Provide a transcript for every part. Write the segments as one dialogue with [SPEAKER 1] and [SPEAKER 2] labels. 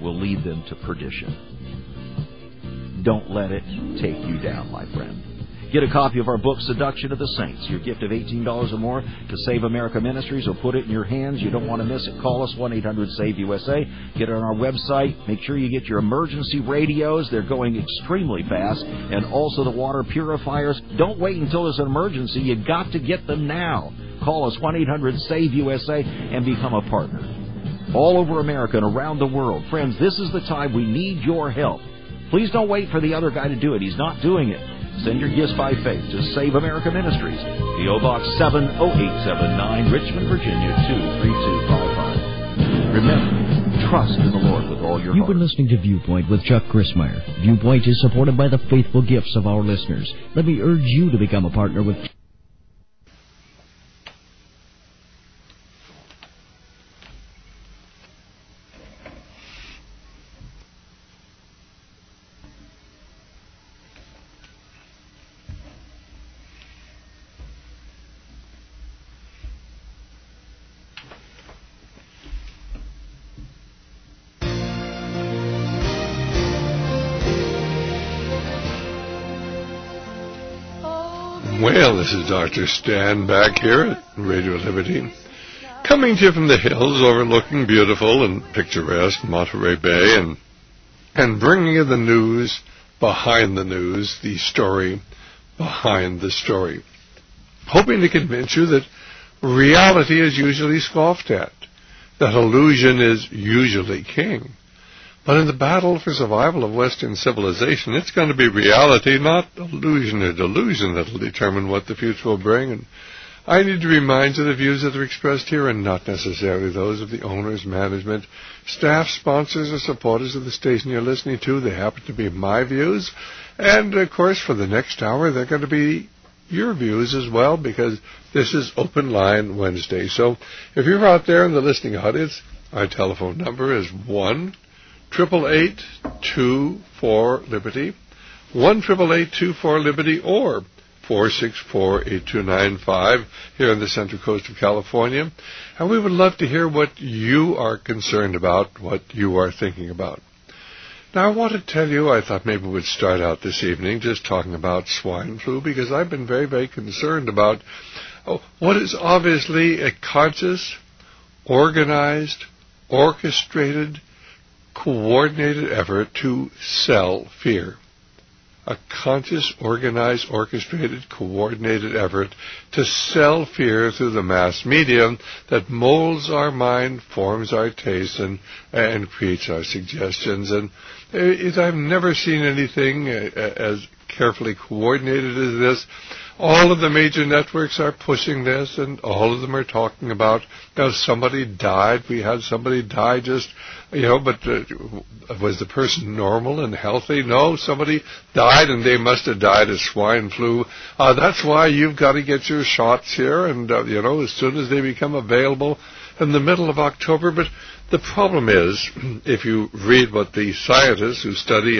[SPEAKER 1] will lead them to perdition. Don't let it take you down, my friend. Get a copy of our book, Seduction of the Saints. Your gift of $18 or more to Save America Ministries will put it in your hands. You don't want to miss it. Call us, 1-800-SAVE-USA. Get it on our website. Make sure you get your emergency radios. They're going extremely fast. And also the water purifiers. Don't wait until there's an emergency. You've got to get them now. Call us, 1-800-SAVE-USA, and become a partner. All over America and around the world. Friends, this is the time we need your help. Please don't wait for the other guy to do it. He's not doing it. Send your gifts by faith to Save America Ministries, P.O. Box 70879, Richmond, Virginia, 23255. Remember, trust in the Lord with all your heart.
[SPEAKER 2] You've been listening to Viewpoint with Chuck Crismier. Viewpoint is supported by the faithful gifts of our listeners. Let me urge you to become a partner with
[SPEAKER 3] Well, this is Dr. Stan back here at Radio Liberty, coming to you from the hills overlooking beautiful and picturesque Monterey Bay, and bringing you the news behind the news, the story behind the story, hoping to convince you that reality is usually scoffed at, that illusion is usually king. But in the battle for survival of Western civilization, it's going to be reality, not illusion or delusion, that will determine what the future will bring. And I need to remind you the views that are expressed here are not necessarily those of the owners, management, staff, sponsors, or supporters of the station you're listening to. They happen to be my views. And, of course, for the next hour, they're going to be your views as well, because this is Open Line Wednesday. So if you're out there in the listening audience, our telephone number is 1-888-24-LIBERTY, 1-888-24-LIBERTY, or 464-8295 here on the Central Coast of California. And we would love to hear what you are concerned about, what you are thinking about. Now, I want to tell you, I thought maybe we'd start out this evening just talking about swine flu, because I've been very, very concerned about what is obviously a conscious, organized, orchestrated, coordinated effort to sell fear. A conscious, organized, orchestrated, coordinated effort to sell fear through the mass media that molds our mind, forms our taste, and creates our suggestions. And I've never seen anything as carefully coordinated as this. All of the major networks are pushing this, and all of them are talking about, somebody died. We had somebody die just, but was the person normal and healthy? No, somebody died, and they must have died of swine flu. That's why you've got to get your shots here, and, as soon as they become available in the middle of October. But the problem is, if you read what the scientists who study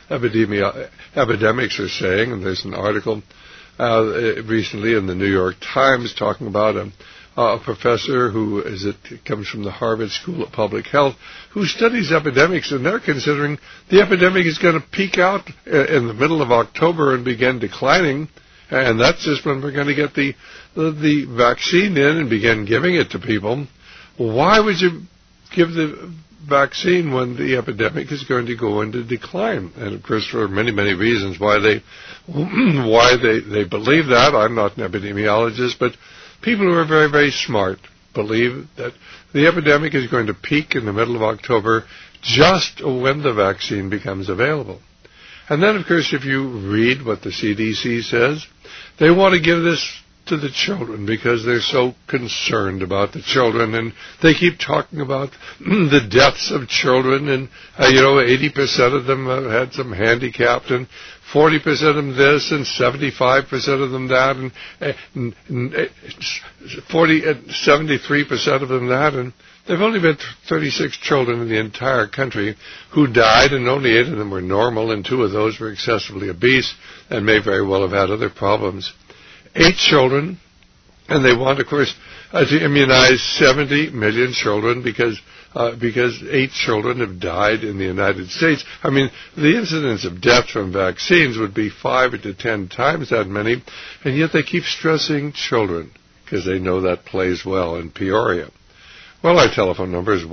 [SPEAKER 3] epidemics are saying, and there's an article recently in the New York Times talking about a professor who comes from the Harvard School of Public Health, who studies epidemics, and they're considering the epidemic is going to peak out in the middle of October and begin declining, and that's just when we're going to get the vaccine in and begin giving it to people. Why would you give the vaccine when the epidemic is going to go into decline? And of course, for many, many reasons why they believe that. I'm not an epidemiologist, but people who are very, very smart believe that the epidemic is going to peak in the middle of October, just when the vaccine becomes available. And then, of course, if you read what the CDC says, they want to give this to the children because they're so concerned about the children, and they keep talking about the deaths of children, and 80% of them had some handicap, and 40% of them this, and 75% of them that, and 73% of them that, and there have only been 36 children in the entire country who died, and only 8 of them were normal, and 2 of those were excessively obese and may very well have had other problems. 8 children, and they want, of course, to immunize 70 million children, because because 8 children have died in the United States. I mean, the incidence of death from vaccines would be 5 to 10 times that many, and yet they keep stressing children because they know that plays well in Peoria. Well, our telephone number is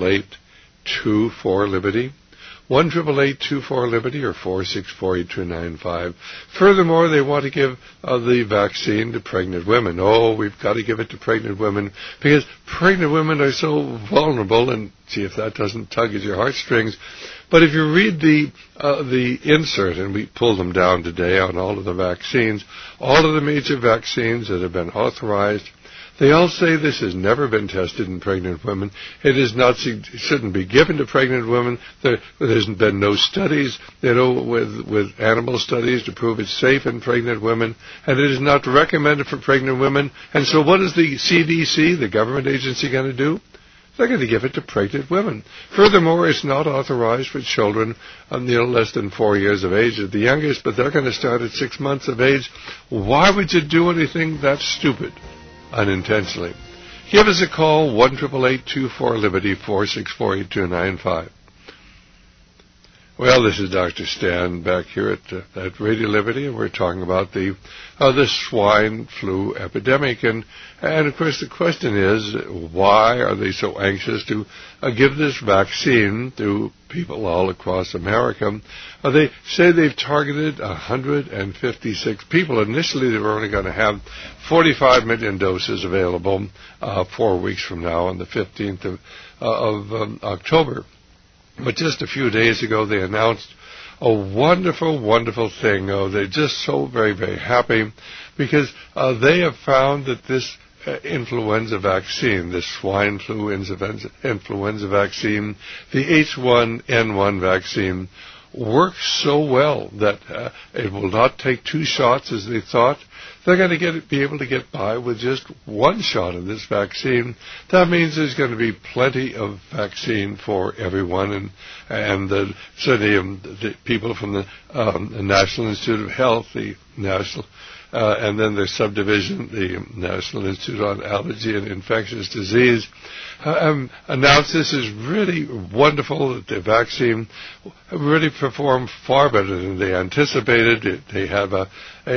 [SPEAKER 3] 1-888-24-LIBERTY. 1-888-24-LIBERTY or 464-8295. Furthermore, they want to give the vaccine to pregnant women. Oh, we've got to give it to pregnant women because pregnant women are so vulnerable, and see if that doesn't tug at your heartstrings. But if you read the insert, and we pulled them down today on all of the vaccines, all of the major vaccines that have been authorized, they all say this has never been tested in pregnant women. It shouldn't be given to pregnant women. There's been no studies, with animal studies to prove it's safe in pregnant women, and it is not recommended for pregnant women. And so what is the CDC, the government agency, going to do? They're going to give it to pregnant women. Furthermore, it's not authorized for children less than 4 years of age at the youngest, but they're going to start at 6 months of age. Why would you do anything that stupid? Unintentionally. Give us a call, 1-888-24-LIBERTY, 464-8295. Well, this is Dr. Stan back here at Radio Liberty, and we're talking about the swine flu epidemic. And of course, the question is, why are they so anxious to give this vaccine to people all across America? They say they've targeted 156 people. Initially, they were only going to have 45 million doses available 4 weeks from now on the 15th of October. But just a few days ago, they announced a wonderful, wonderful thing. They're just so very, very happy because they have found that this influenza vaccine, this swine flu influenza vaccine, the H1N1 vaccine, works so well that it will not take 2 shots as they thought. They're going to be able to get by with just 1 shot of this vaccine. That means there's going to be plenty of vaccine for everyone, and certainly the people from the National Institute of Health, the National, and then their subdivision, the National Institute on Allergy and Infectious Disease, announced this is really wonderful, that the vaccine really performed far better than they anticipated. They have a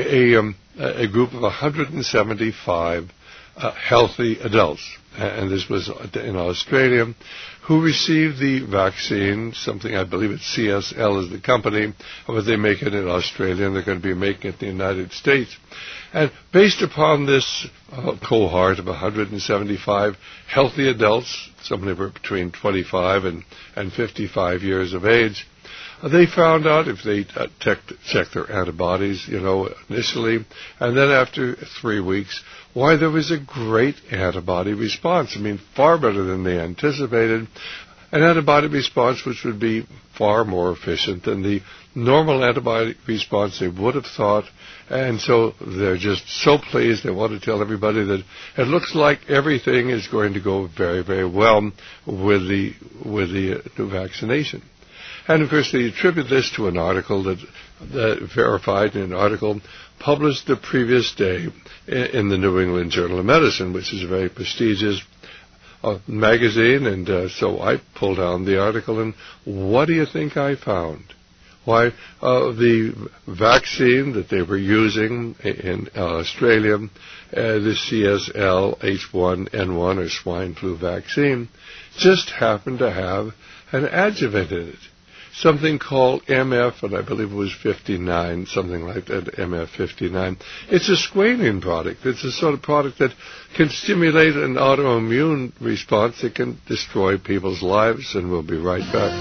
[SPEAKER 3] group of 175 healthy adults, and this was in Australia, who received the vaccine, something I believe it's CSL is the company, but they make it in Australia, and they're going to be making it in the United States. And based upon this cohort of 175 healthy adults, somewhere between 25 and 55 years of age, they found out if they checked their antibodies, initially, and then after 3 weeks, why there was a great antibody response. I mean, far better than they anticipated. An antibody response which would be far more efficient than the normal antibody response they would have thought. And so they're just so pleased. They want to tell everybody that it looks like everything is going to go very, very well with the new vaccination. And, of course, they attribute this to an article that verified in an article published the previous day in the New England Journal of Medicine, which is a very prestigious magazine. And so I pulled down the article, and what do you think I found? Why, the vaccine that they were using in Australia, the CSL H1N1 or swine flu vaccine, just happened to have an adjuvant in it. Something called MF, and I believe it was 59, something like that, MF59. It's a squalene product. It's a sort of product that can stimulate an autoimmune response that can destroy people's lives, and we'll be right back.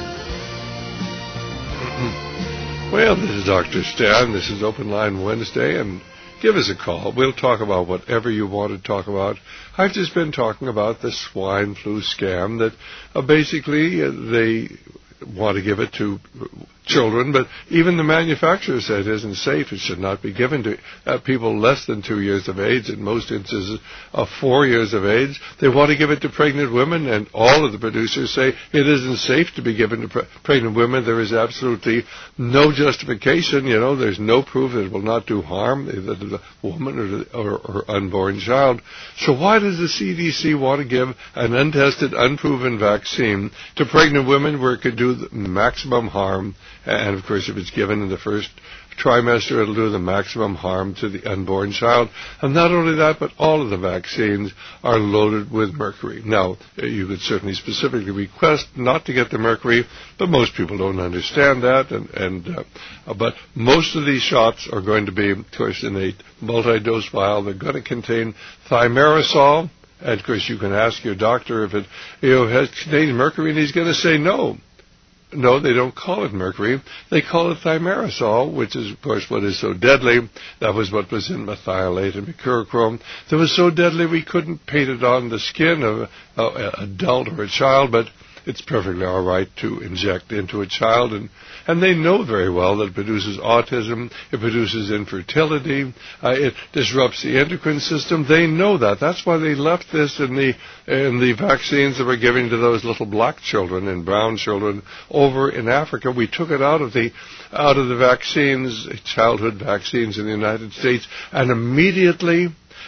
[SPEAKER 3] Well, this is Dr. Stan. This is Open Line Wednesday, and give us a call. We'll talk about whatever you want to talk about. I've just been talking about the swine flu scam that basically they want to give it to children, but even the manufacturer said it isn't safe. It should not be given to people less than 2 years of age, in most instances of 4 years of age. They want to give it to pregnant women, and all of the producers say it isn't safe to be given to pregnant women. There is absolutely no justification. There's no proof that it will not do harm to the woman or unborn child. So why does the CDC want to give an untested, unproven vaccine to pregnant women where it could do the maximum harm? And, of course, if it's given in the first trimester, it'll do the maximum harm to the unborn child. And not only that, but all of the vaccines are loaded with mercury. Now, you could certainly specifically request not to get the mercury, but most people don't understand that. But most of these shots are going to be, of course, in a multi-dose vial. They're going to contain thimerosal. And, of course, you can ask your doctor if it contains mercury, and he's going to say no. No, they don't call it mercury. They call it thimerosal, which is, of course, what is so deadly. That was what was in methylate and mercurochrome. That was so deadly we couldn't paint it on the skin of an adult or a child, but it's perfectly all right to inject into a child. And they know very well that it produces autism, it produces infertility, it disrupts the endocrine system. They know that. That's why they left this in the vaccines that were given to those little black children and brown children over in Africa. We took it out of the vaccines, childhood vaccines in the United States, and immediately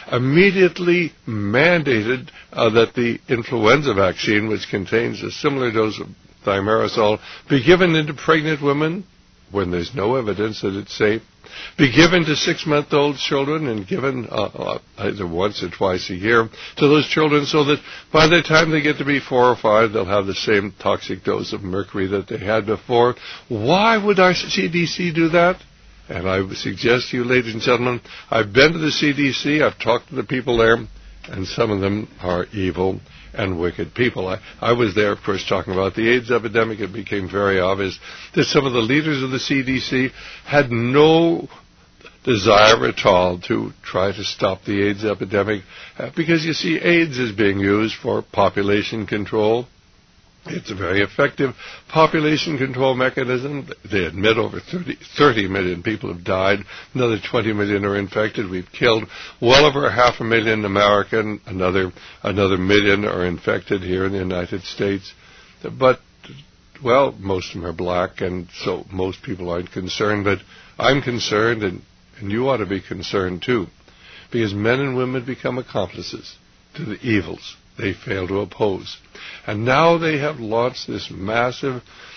[SPEAKER 3] mandated that the influenza vaccine, which contains a similar dose of thimerosal, be given into pregnant women when there's no evidence that it's safe, be given to 6-month-old children and given either once or twice a year to those children so that by the time they get to be 4 or 5, they'll have the same toxic dose of mercury that they had before. Why would our CDC do that? And I would suggest to you, ladies and gentlemen, I've been to the CDC, I've talked to the people there, and some of them are evil and wicked people. I was there, of course, talking about the AIDS epidemic. It became very obvious that some of the leaders of the CDC had no desire at all to try to stop the AIDS epidemic because, you see, AIDS is being used for population control. It's a very effective population control mechanism. They admit over 30 million people have died. Another 20 million are infected. We've killed well over 500,000 American. Another million are infected here in the United States. But, well, most of them are black, and so most people aren't concerned. But I'm concerned, and you ought to be concerned too, because men and women become accomplices to the evils they fail to oppose. And now they have launched this massive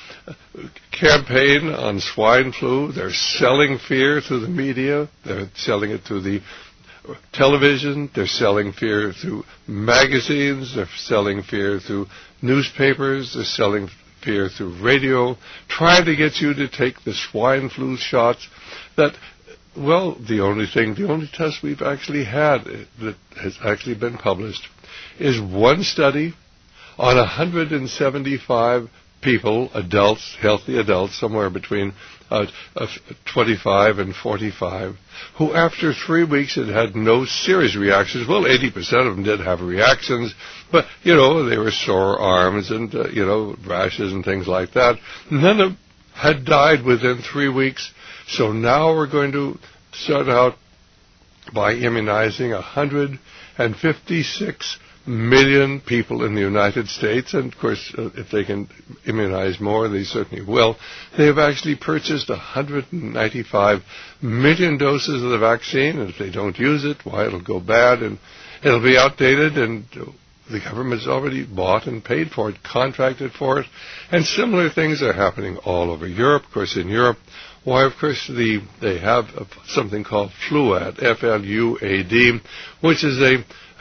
[SPEAKER 3] campaign on swine flu. They're selling fear through the media. They're selling it through the television. They're selling fear through magazines. They're selling fear through newspapers. They're selling fear through radio, trying to get you to take the swine flu shots that, well, the only test we've actually had that has actually been published is one study on 175 people, adults, healthy adults, somewhere between 25 and 45, who after 3 weeks had no serious reactions. Well, 80% of them did have reactions, but, they were sore arms and, rashes and things like that. None of them had died within 3 weeks. So now we're going to start out by immunizing 156 million people in the United States, and of course, if they can immunize more, they certainly will. They have actually purchased 195 million doses of the vaccine, and if they don't use it, why, it'll go bad, and it'll be outdated, and the government's already bought and paid for it, contracted for it, and similar things are happening all over Europe. Of course, in Europe, why, of course, they have something called Fluad, F-L-U-A-D, which is a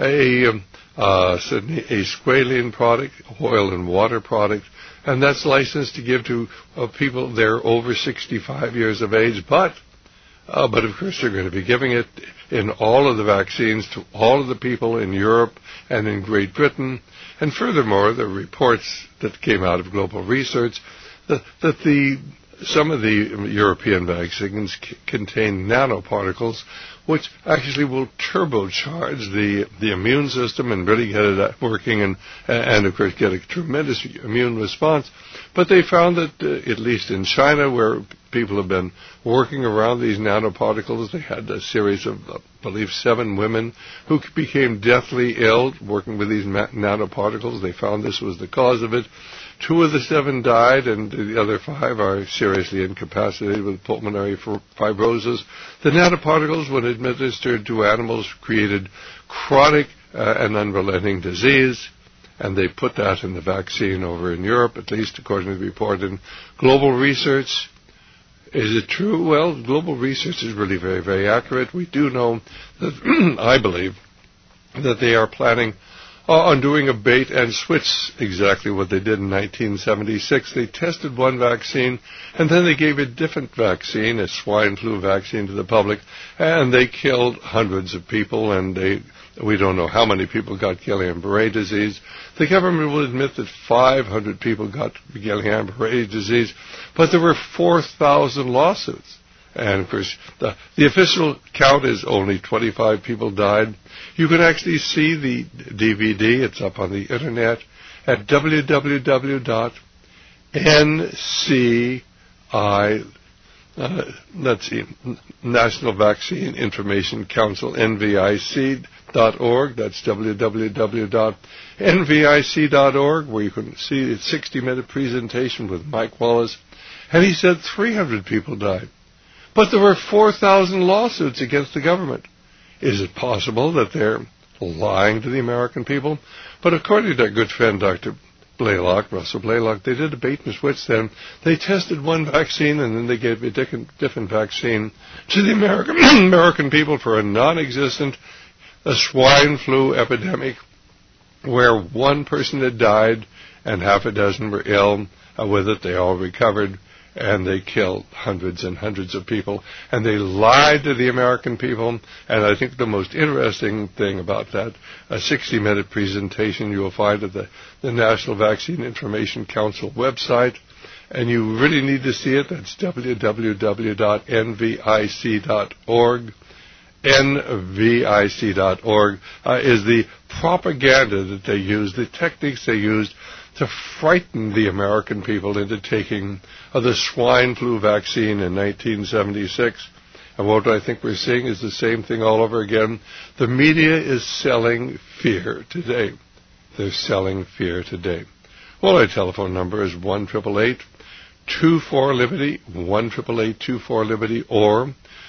[SPEAKER 3] squalene product, oil and water product, and that's licensed to give to people they're over 65 years of age. But of course, they're going to be giving it in all of the vaccines to all of the people in Europe and in Great Britain. And furthermore, the reports that came out of global research that the some of the European vaccines contain nanoparticles, which actually will turbocharge the immune system and really get it working and of course get a tremendous immune response. But they found that, at least in China, where people have been working around these nanoparticles, they had a series of, I believe, 7 women who became deathly ill working with these nanoparticles. They found this was the cause of it. 2 of the 7 died, and the other 5 are seriously incapacitated with pulmonary fibrosis. The nanoparticles, when administered to animals, created chronic and unrelenting disease, and they put that in the vaccine over in Europe, at least according to the report in Global Research. Is it true? Well, Global Research is really very, very accurate. We do know that, I believe, that they are planning on doing a bait and switch, exactly what they did in 1976. They tested one vaccine, and then they gave a different vaccine, a swine flu vaccine, to the public, and they killed hundreds of people, and we don't know how many people got Guillain-Barré disease. The government will admit that 500 people got Guillain-Barré disease, but there were 4,000 lawsuits. And, of course, the official count is only 25 people died. You can actually see the DVD. It's up on the Internet at National Vaccine Information Council, NVIC.org. That's www.nvic.org, where you can see a 60-minute presentation with Mike Wallace. And he said 300 people died. But there were 4,000 lawsuits against the government. Is it possible that they're lying to the American people? But according to our good friend Dr. Blaylock, Russell Blaylock, they did a bait and switch then. They tested one vaccine and then they gave a different vaccine to the American people for a non-existent swine flu epidemic where 1 person had died and half a dozen were ill with it. They all recovered. And they killed hundreds and hundreds of people. And they lied to the American people. And I think the most interesting thing about that, a 60-minute presentation you will find at the National Vaccine Information Council website. And you really need to see it. That's www.nvic.org. NVIC.org is the propaganda that they used, the techniques they used to frighten the American people into taking the swine flu vaccine in 1976. And what I think we're seeing is the same thing all over again. The media is selling fear today. They're selling fear today. Well, our telephone number is 1-888-24-LIBERTY, 1-888-24-LIBERTY, or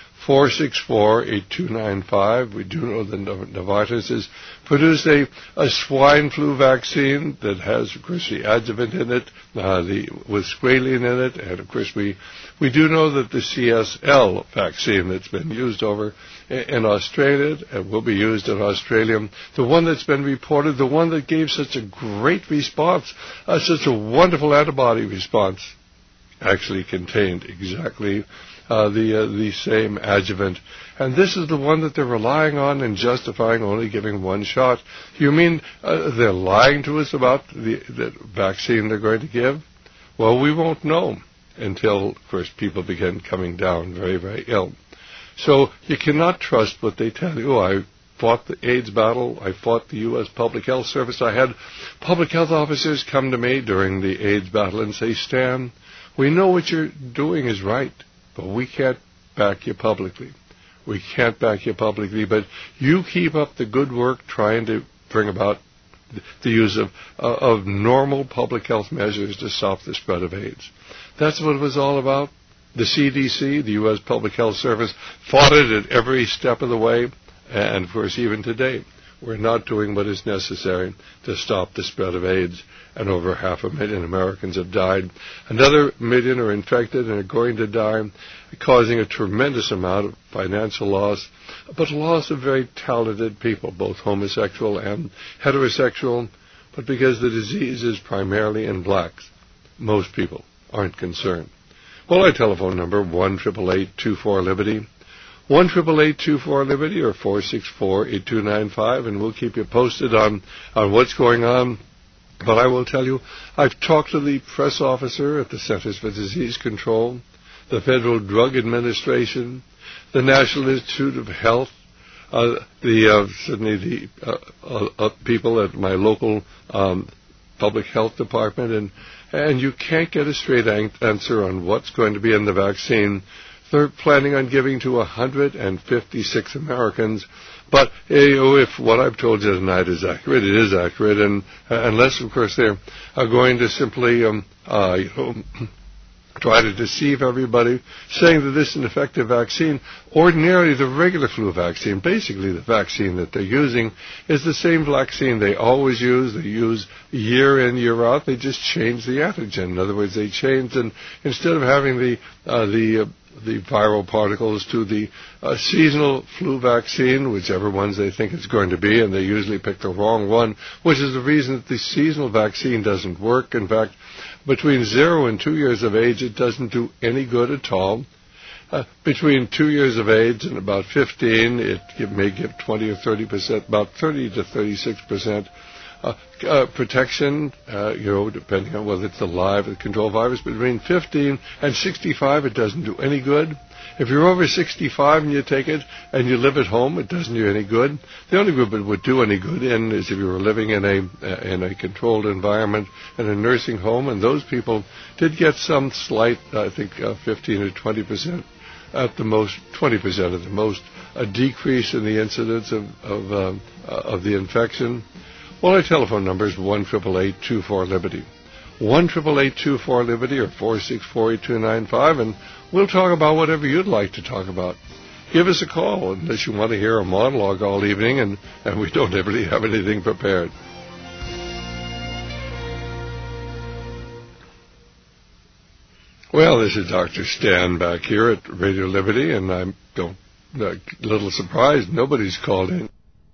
[SPEAKER 3] 464-8295. We do know that Novartis has produced a swine flu vaccine that has, of course, the adjuvant in it, with squalene in it, and of course we do know that the CSL vaccine that's been used over in Australia and will be used in Australia, the one that's been reported, the one that gave such a great response, such a wonderful antibody response, actually contained exactly the same adjuvant. And this is the one that they're relying on and justifying only giving 1 shot. You mean they're lying to us about the vaccine they're going to give? Well, we won't know until, of course, people begin coming down very, very ill. So you cannot trust what they tell you. I fought the AIDS battle. I fought the U.S. Public Health Service. I had public health officers come to me during the AIDS battle and say, Stan, we know what you're doing is right, but we can't back you publicly. We can't back you publicly, but you keep up the good work trying to bring about the use of normal public health measures to stop the spread of AIDS. That's what it was all about. The CDC, the U.S. Public Health Service, fought it at every step of the way, and of course even today we're not doing what is necessary to stop the spread of AIDS, and over 500,000 Americans have died. Another 1 million are infected and are going to die, causing a tremendous amount of financial loss, but loss of very talented people, both homosexual and heterosexual, but because the disease is primarily in blacks, most people aren't concerned. Well, our telephone number, 1-888-24-LIBERTY, 1-888-24-LIBERTY, or 464-8295, and we'll keep you posted on what's going on But I will tell you, I've talked to the press officer at the Centers for Disease Control, the Federal Drug Administration, the National Institute of Health, certainly the people at my local public health department, and you can't get a straight answer on what's going to be in the vaccine. They're planning on giving to 156 Americans. But if what I've told you tonight is accurate, it is accurate, and unless, of course, they're going to simply try to deceive everybody, saying that this is an effective vaccine. Ordinarily, the regular flu vaccine, basically the vaccine that they're using, is the same vaccine they always use. They use year in, year out. They just change the antigen. In other words, they change, and instead of having the viral particles to the seasonal flu vaccine, whichever ones they think it's going to be, and they usually pick the wrong one, which is the reason that the seasonal vaccine doesn't work. In fact, between 0 and 2 years of age, it doesn't do any good at all. Between 2 years of age and about 15, it may give 20 or 30%, about 30 to 36% protection, depending on whether it's a live or control virus. Between 15 and 65, it doesn't do any good. If you're over 65 and you take it and you live at home, it doesn't do any good. The only group it would do any good in is if you were living in a controlled environment in a nursing home, and those people did get some slight, I think 15 or 20%, at the most 20% at the most, a decrease in the incidence of the infection. Well, our telephone number is 1-888-24-LIBERTY. 1-888-24-LIBERTY or 464-8295, and we'll talk about whatever you'd like to talk about. Give us a call unless you want to hear a monologue all evening, and we don't really have anything prepared. Well, this is Dr. Stan back here at Radio Liberty, and I'm a little surprised nobody's called in.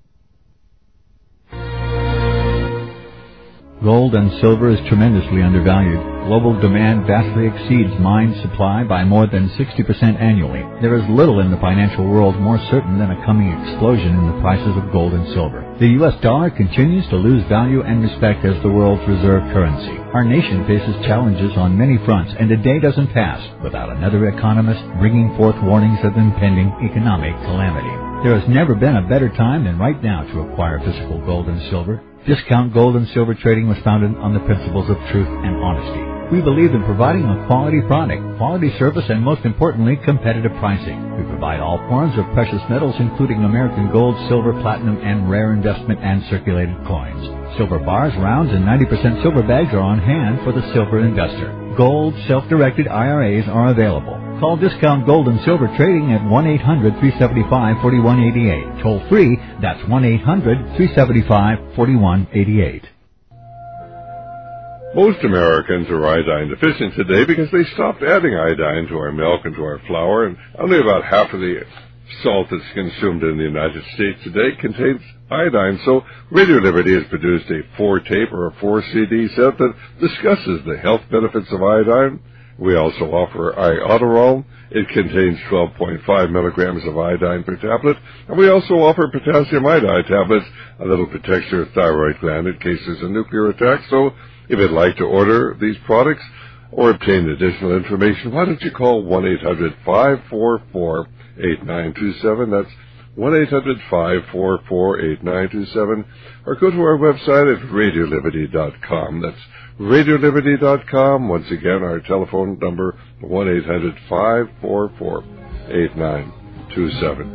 [SPEAKER 4] Gold and silver is tremendously undervalued. Global demand vastly exceeds mine supply by more than 60% annually. There is little in the financial world more certain than a coming explosion in the prices of gold and silver. The U.S. dollar continues to lose value and respect as the world's reserve currency. Our nation faces challenges on many fronts, and a day doesn't pass without another economist bringing forth warnings of impending economic calamity. There has never been a better time than right now to acquire physical gold and silver. Discount Gold and Silver Trading was founded on the principles of truth and honesty. We believe in providing a quality product, quality service, and most importantly, competitive pricing. We provide all forms of precious metals, including American gold, silver, platinum, and rare investment and circulated coins. Silver bars, rounds, and 90% silver bags are on hand for the silver investor. Gold, self-directed IRAs are available. Call Discount Gold and Silver Trading at 1-800-375-4188. Toll free, that's 1-800-375-4188.
[SPEAKER 3] Most Americans are iodine deficient today because they stopped adding iodine to our milk and to our flour, and only about half of the salt that's consumed in the United States today contains iodine. So Radio Liberty has produced a 4-tape or a 4-CD set that discusses the health benefits of iodine. We also offer Iodoral. It contains 12.5 milligrams of iodine per tablet. And we also offer potassium iodide tablets that'll protect your thyroid gland in case there's a nuclear attack. So if you'd like to order these products or obtain additional information, why don't you call 1-800-544-8927. That's 1-800-544-8927. Or go to our website at radioliberty.com. That's radioliberty.com. Once again, our telephone number, 1-800-544-8927.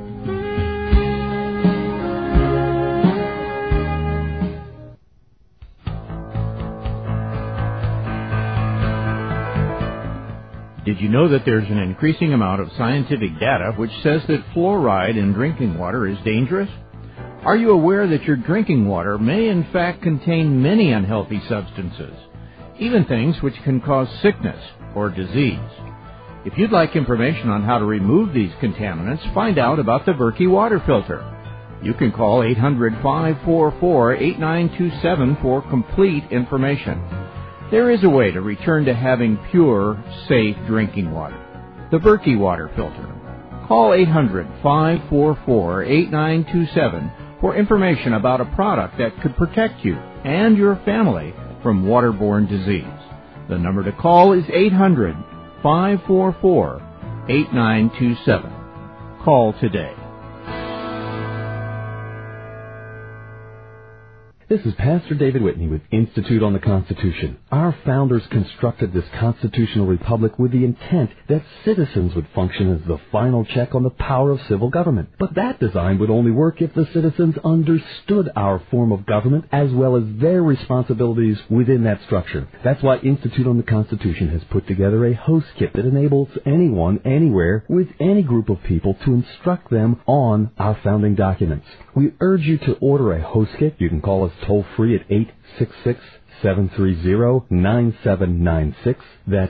[SPEAKER 5] Did you know that there's an increasing amount of scientific data which says that fluoride in drinking water is dangerous? Are you aware that your drinking water may in fact contain many unhealthy substances, even things which can cause sickness or disease? If you'd like information on how to remove these contaminants, find out about the Berkey water filter. You can call 800-544-8927 for complete information. There is a way to return to having pure, safe drinking water. The Berkey water filter. Call 800-544-8927 for information about a product that could protect you and your family from waterborne disease. The number to call is 800-544-8927. Call today.
[SPEAKER 6] This is Pastor David Whitney with Institute on the Constitution. Our founders constructed this constitutional republic with the intent that citizens would function as the final check on the power of civil government. But that design would only work if the citizens understood our form of government as well as their responsibilities within that structure. That's why Institute on the Constitution has put together a host kit that enables anyone, anywhere, with any group of people to instruct them on our founding documents. We urge you to order a host kit. You can call us toll-free at 866-730-9796. That's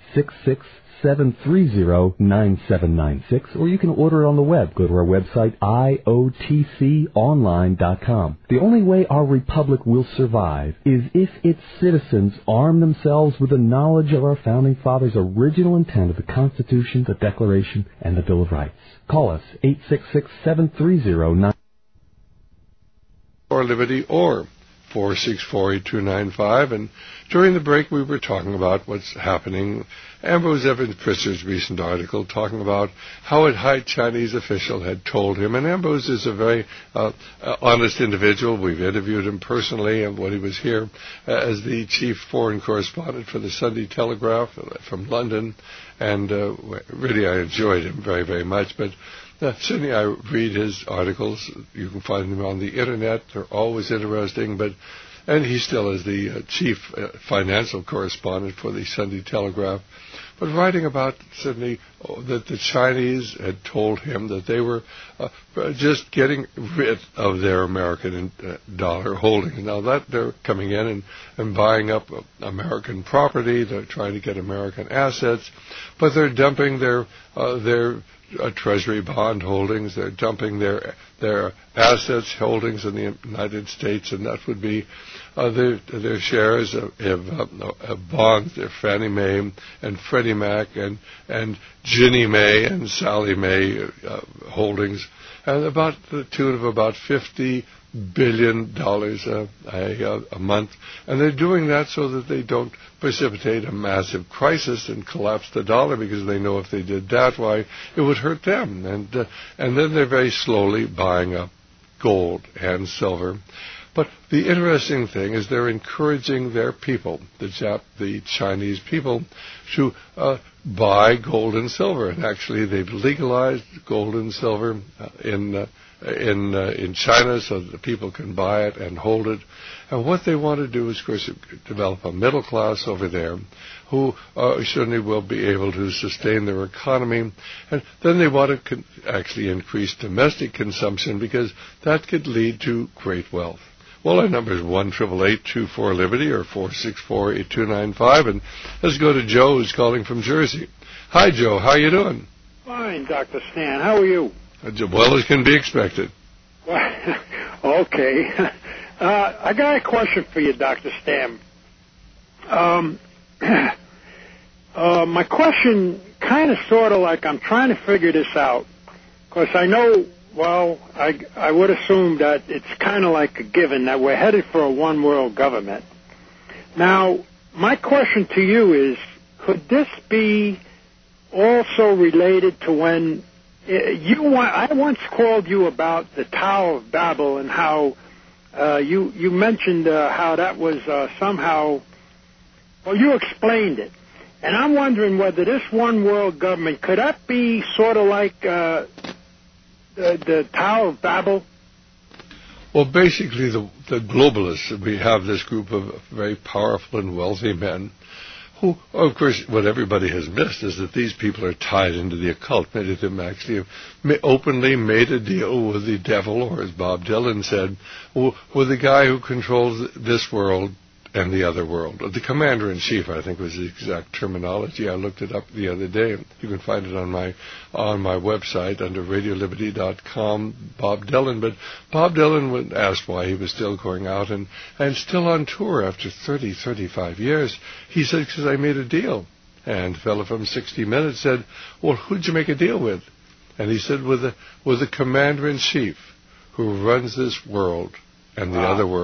[SPEAKER 6] 866-730-9796. Or you can order it on the web. Go to our website, iotconline.com. The only way our republic will survive is if its citizens arm themselves with the knowledge of our founding fathers' original intent of the Constitution, the Declaration, and the Bill of Rights. Call us, 866-730-9796.
[SPEAKER 3] For Liberty or 464-8295. And during the break we were talking about what's happening. Ambrose Evans Pritzker's recent article talking about how a high Chinese official had told him, and Ambrose is a very honest individual. We've interviewed him personally and when he was here as the chief foreign correspondent for the Sunday Telegraph from London, and really I enjoyed him very, very much. But certainly I read his articles. You can find them on the Internet. They're always interesting. And he still is the chief financial correspondent for the Sunday Telegraph. But writing about certainly that the Chinese had told him that they were just getting rid of their American dollar holdings. Now that they're coming in and buying up American property, they're trying to get American assets, but they're dumping their Treasury bond holdings. They're dumping their assets holdings in the United States, and that would be their shares of bonds, their Fannie Mae and Freddie Mac and Ginnie Mae and Sallie Mae holdings, and about the tune of about $50 billion a month. And they're doing that so that they don't precipitate a massive crisis and collapse the dollar, because they know if they did that, why, it would hurt them. And then they're very slowly buying up gold and silver. But the interesting thing is they're encouraging their people, the Chinese people, to buy gold and silver. And actually, they've legalized gold and silver in China so that the people can buy it and hold it. And what they want to do is, of course, develop a middle class over there who certainly will be able to sustain their economy. And then they want to actually increase domestic consumption, because that could lead to great wealth. Well, our number is 1-888-24-LIBERTY or 464-8295. And let's go to Joe, who's calling from Jersey. Hi, Joe. How are you doing?
[SPEAKER 7] Fine, Dr. Stan. How are you?
[SPEAKER 3] As well as can be expected.
[SPEAKER 7] Okay. I got a question for you, Dr. Stan. My question kind of sort of like I'm trying to figure this out, because I know, well, I would assume that it's kind of like a given that we're headed for a one-world government. Now, my question to you is, could this be also related to when I once called you about the Tower of Babel and how you mentioned how that was somehow, well, you explained it. And I'm wondering whether this one world government, could that be sort of like the Tower of Babel?
[SPEAKER 3] Well, basically, the globalists, we have this group of very powerful and wealthy men who, of course, what everybody has missed is that these people are tied into the occult. Many of them actually have openly made a deal with the devil, or as Bob Dylan said, with the guy who controls this world and the other world. The commander-in-chief, I think, was the exact terminology. I looked it up the other day. You can find it on my website under radioliberty.com, Bob Dylan. But Bob Dylan was asked why he was still going out and still on tour after 35 years. He said, because I made a deal. And a fellow from 60 Minutes said, well, who'd you make a deal with? And he said, with the commander-in-chief who runs this world and the other world.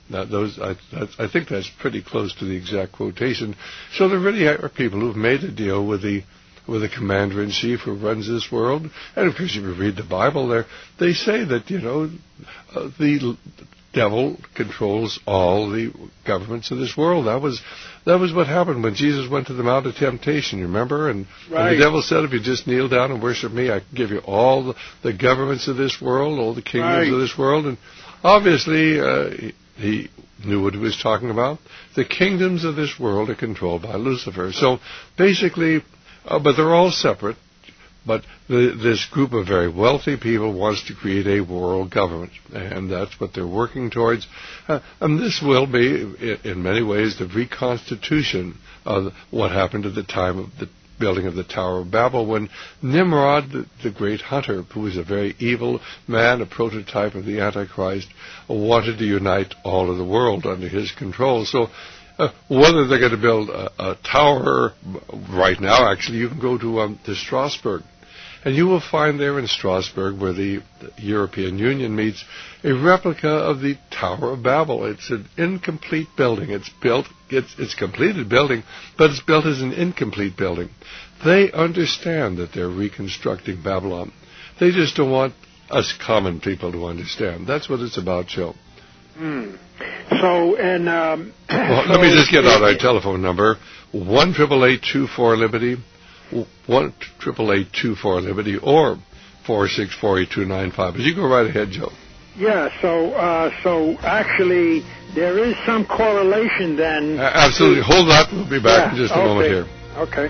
[SPEAKER 3] I think that's pretty close to the exact quotation. So there really are people who've made a deal with the commander-in-chief who runs this world. And of course, if you read the Bible there, they say that, the devil controls all the governments of this world. That was what happened when Jesus went to the Mount of Temptation, you remember? And the devil said, if you just kneel down and worship me, I can give you all the governments of this world, all the kingdoms of this world. And obviously, he knew what he was talking about. The kingdoms of this world are controlled by Lucifer. So basically, but they're all separate. But this group of very wealthy people wants to create a world government, and that's what they're working towards. And this will be, in many ways, the reconstitution of what happened at the time of the building of the Tower of Babel, when Nimrod, the great hunter, who was a very evil man, a prototype of the Antichrist, wanted to unite all of the world under his control. So whether they're going to build a tower right now, actually, you can go to Strasbourg, and you will find there in Strasbourg, where the European Union meets, a replica of the Tower of Babel. It's an incomplete building. It's completed building, but it's built as an incomplete building. They understand that they're reconstructing Babylon. They just don't want us common people to understand. That's what it's about, Joe.
[SPEAKER 7] So, and
[SPEAKER 3] well, let me just get out our telephone number: 1-888-24-LIBERTY, 1-888-24-LIBERTY, or 464-8295. But you go right ahead, Joe.
[SPEAKER 7] Yeah. So actually, there is some correlation then.
[SPEAKER 3] Absolutely. Hold that. We'll be back in just a moment here.
[SPEAKER 7] Okay.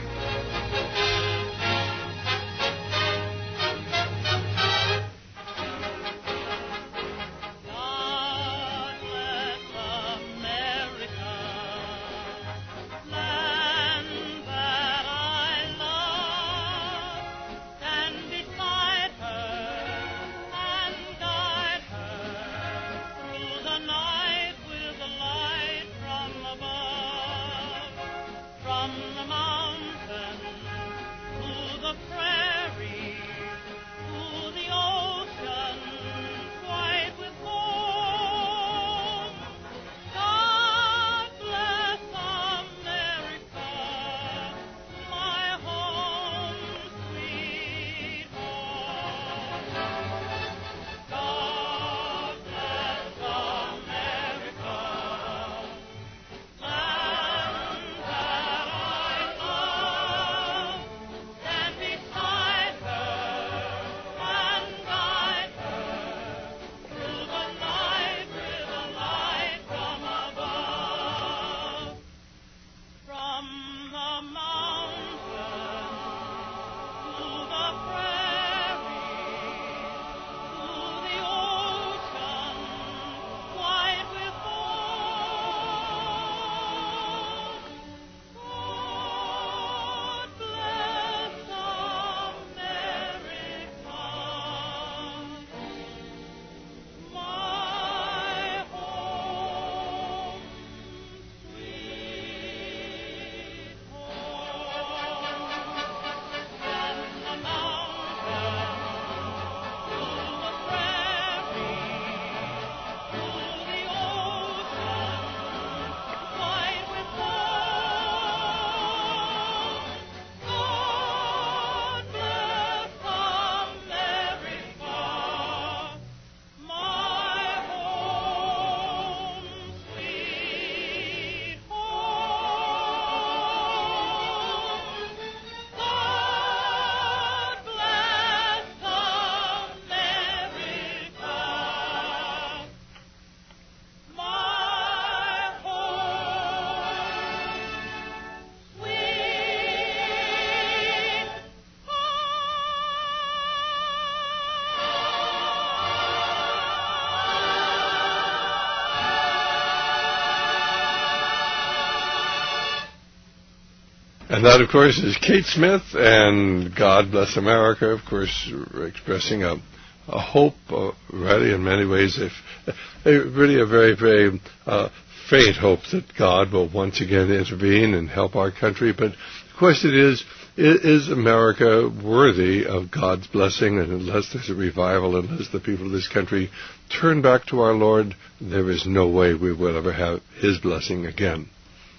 [SPEAKER 3] And that, of course, is Kate Smith and God Bless America, of course, expressing a hope, really, in many ways, really a very, very faint hope that God will once again intervene and help our country. But, of question is America worthy of God's blessing? And unless there's a revival, unless the people of this country turn back to our Lord, there is no way we will ever have His blessing again.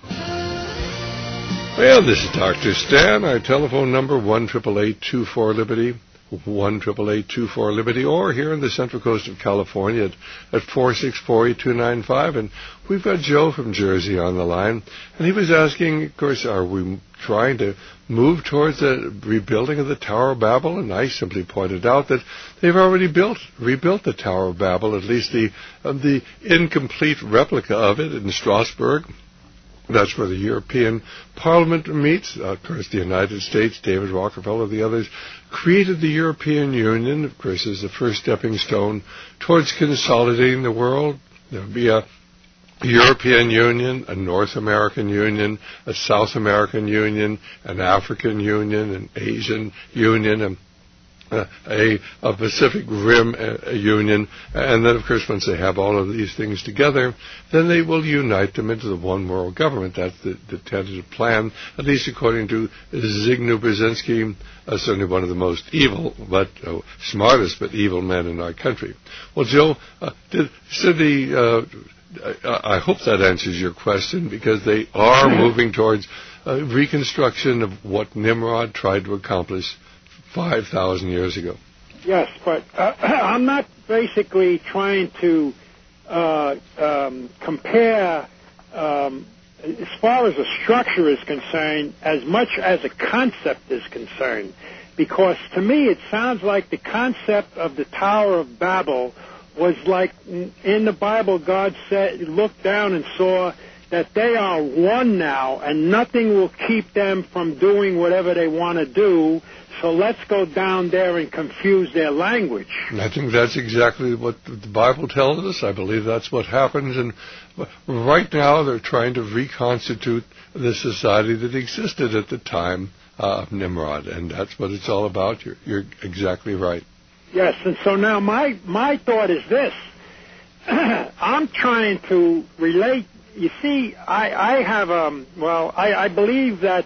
[SPEAKER 3] Well, this is Dr. Stan. Our telephone number, 1-888-24-LIBERTY, 1-888-24-LIBERTY, or here in the Central Coast of California at 464-8295. And we've got Joe from Jersey on the line, and he was asking, of course, are we trying to move towards the rebuilding of the Tower of Babel? And I simply pointed out that they've already rebuilt the Tower of Babel, at least the incomplete replica of it in Strasbourg. That's where the European Parliament meets. Of course, the United States, David Rockefeller, the others, created the European Union, of course, as the first stepping stone towards consolidating the world. There will be a European Union, a North American Union, a South American Union, an African Union, an Asian Union, and a Pacific Rim Union, and then, of course, once they have all of these things together, then they will unite them into the one world government. That's the tentative plan, at least according to Zbigniew Brzezinski, certainly one of the most evil, but smartest but evil men in our country. Well, Joe, Cindy, I hope that answers your question, because they are moving towards reconstruction of what Nimrod tried to accomplish 5,000 years ago.
[SPEAKER 7] Yes, but I'm not basically trying to compare, as far as a structure is concerned, as much as a concept is concerned. Because to me it sounds like the concept of the Tower of Babel was like, in the Bible, God said, looked down and saw that they are one now, and nothing will keep them from doing whatever they want to do, so let's go down there and confuse their language.
[SPEAKER 3] I think that's exactly what the Bible tells us. I believe that's what happens, and right now they're trying to reconstitute the society that existed at the time of Nimrod, and that's what it's all about. You're exactly right.
[SPEAKER 7] Yes, and so now my thought is this. I'm trying to relate. You see, I have, I believe that,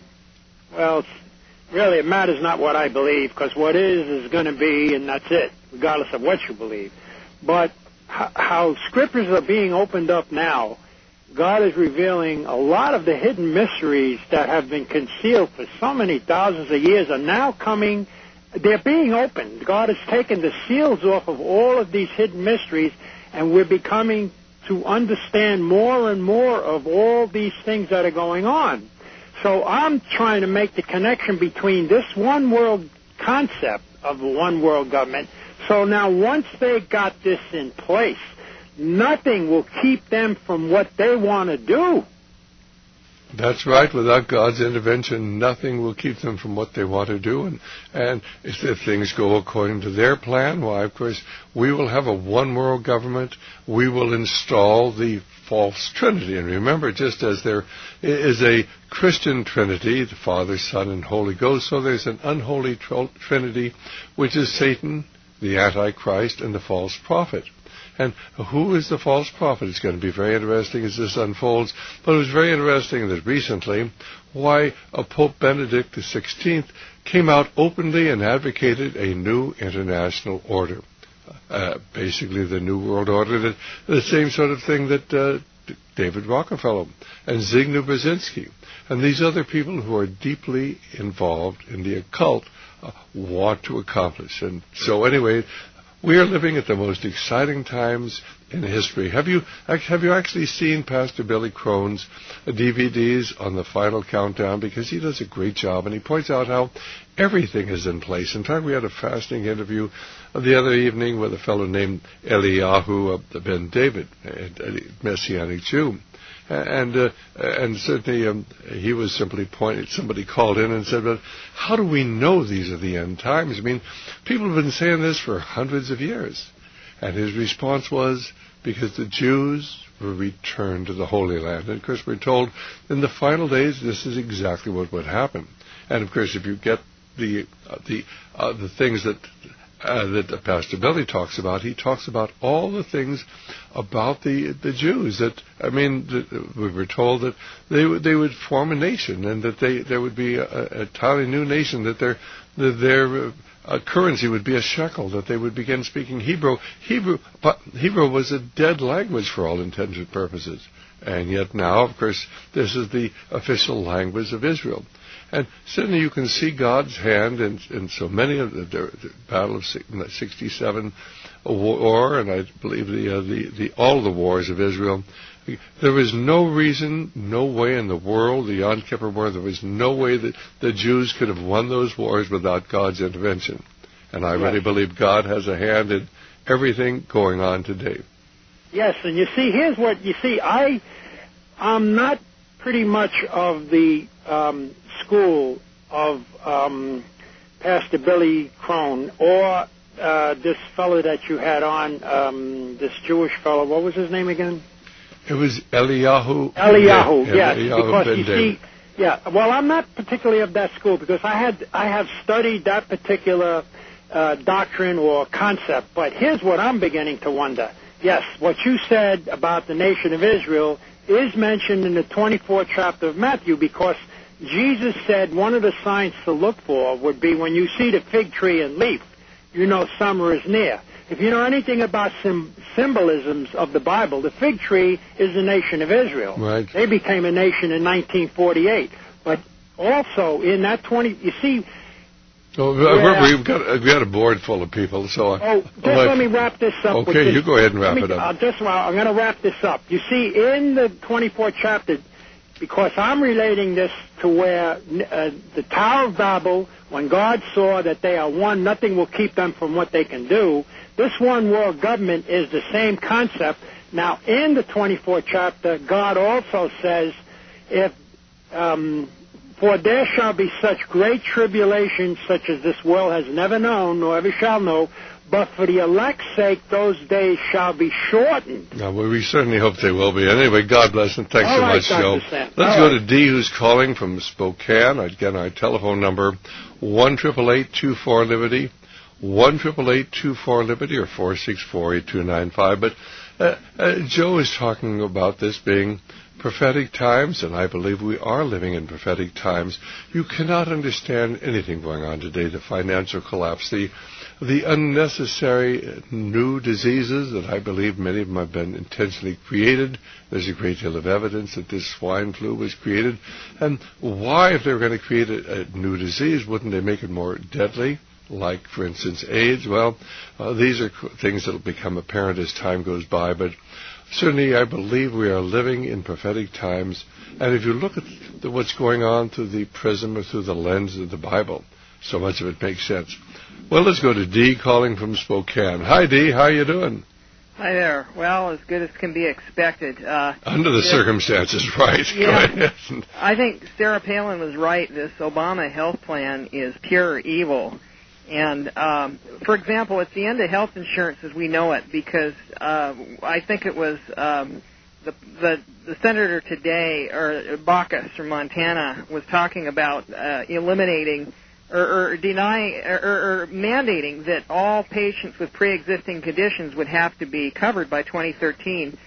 [SPEAKER 7] really it matters not what I believe, because what is going to be, and that's it, regardless of what you believe. But how scriptures are being opened up now, God is revealing a lot of the hidden mysteries that have been concealed for so many thousands of years are now coming. They're being opened. God has taken the seals off of all of these hidden mysteries, and we're becoming to understand more and more of all these things that are going on. So I'm trying to make the connection between this one world concept of the one world government. So now once they got this in place, nothing will keep them from what they want to do.
[SPEAKER 3] That's right. Without God's intervention, nothing will keep them from what they want to do. And if things go according to their plan, why, of course, we will have a one-world government. We will install the false Trinity. And remember, just as there is a Christian Trinity, the Father, Son, and Holy Ghost, so there's an unholy Trinity, which is Satan, the Antichrist, and the false prophet. And who is the false prophet? It's going to be very interesting as this unfolds. But it was very interesting that recently, why Pope Benedict XVI came out openly and advocated a new international order. Basically the New World Order, the same sort of thing that David Rockefeller and Zbigniew Brzezinski and these other people who are deeply involved in the occult want to accomplish. And so anyway, we are living at the most exciting times in history. Have you actually seen Pastor Billy Crone's DVDs on the final countdown? Because he does a great job, and he points out how everything is in place. In fact, we had a fascinating interview the other evening with a fellow named Eliyahu Ben David, a Messianic Jew. And certainly he was simply pointed, somebody called in and said, but how do we know these are the end times? I mean, people have been saying this for hundreds of years. And his response was, because the Jews will return to the Holy Land. And of course we're told in the final days this is exactly what would happen. And of course if you get the things that that Pastor Billy talks about. He talks about all the things about the Jews. We were told that they would form a nation, and that there would be a entirely new nation, that their currency would be a shekel, that they would begin speaking Hebrew. Hebrew was a dead language for all intents and purposes. And yet now, of course, this is the official language of Israel. And certainly you can see God's hand in so many of the Battle of 67 war, and I believe all the wars of Israel. There was no reason, no way in the world, the Yom Kippur War, there was no way that the Jews could have won those wars without God's intervention. And I really believe God has a hand in everything going on today.
[SPEAKER 7] Yes, and you see, here's what you see. I'm not pretty much of the school of Pastor Billy Crone or this fellow that you had on, this Jewish fellow. What was his name again?
[SPEAKER 3] It was Eliyahu.
[SPEAKER 7] Yes,
[SPEAKER 3] Eliyahu
[SPEAKER 7] because you see, well, I'm not particularly of that school because I have studied that particular doctrine or concept. But here's what I'm beginning to wonder. Yes, what you said about the nation of Israel is mentioned in the 24th chapter of Matthew, because Jesus said one of the signs to look for would be when you see the fig tree and leaf, you know summer is near. If you know anything about symbolisms of the Bible, the fig tree is the nation of Israel.
[SPEAKER 3] Right.
[SPEAKER 7] They became a nation in 1948. But also in that you see...
[SPEAKER 3] We've got a board full of people, so...
[SPEAKER 7] let me wrap this up.
[SPEAKER 3] Okay, you go ahead and wrap it up.
[SPEAKER 7] I'm going to wrap this up. You see, in the 24th chapter, because I'm relating this to where the Tower of Babel, when God saw that they are one, nothing will keep them from what they can do. This one world government is the same concept. Now, in the 24th chapter, God also says, for there shall be such great tribulation, such as this world has never known, nor ever shall know, but for the elect's sake those days shall be shortened.
[SPEAKER 3] Well, we certainly hope they will be. Anyway, God bless and thanks so much, Joe. Let's go to Dee, who's calling from Spokane. Again, our telephone number, 1-888-24-LIBERTY, 1-888-24-LIBERTY, or 464-8295. But Joe is talking about this being prophetic times, and I believe we are living in prophetic times. You cannot understand anything going on today, the financial collapse, the unnecessary new diseases that I believe many of them have been intentionally created. There's a great deal of evidence that this swine flu was created. And why, if they were going to create a new disease, wouldn't they make it more deadly? Like, for instance, AIDS. Well, these are things that will become apparent as time goes by, but certainly I believe we are living in prophetic times. And if you look at what's going on through the prism or through the lens of the Bible, so much of it makes sense. Well, let's go to Dee calling from Spokane. Hi, Dee. How you doing?
[SPEAKER 8] Hi there. Well, as good as can be expected.
[SPEAKER 3] Under the circumstances, right.
[SPEAKER 8] Yeah. I think Sarah Palin was right. This Obama health plan is pure evil. And, for example, it's the end of health insurance as we know it, because I think it was the senator today, or Baucus from Montana, was talking about eliminating or mandating that all patients with pre-existing conditions would have to be covered by 2013.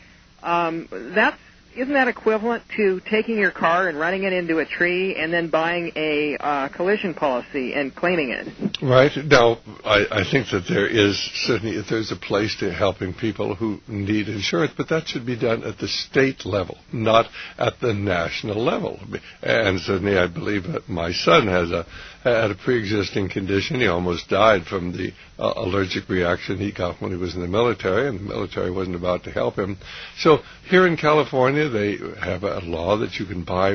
[SPEAKER 8] Isn't that equivalent to taking your car and running it into a tree and then buying a collision policy and claiming it?
[SPEAKER 3] Right. Now, I think that there's a place to helping people who need insurance, but that should be done at the state level, not at the national level. And certainly I believe that my son had a pre-existing condition. He almost died from the allergic reaction he got when he was in the military, and the military wasn't about to help him. So here in California, they have a law that you can buy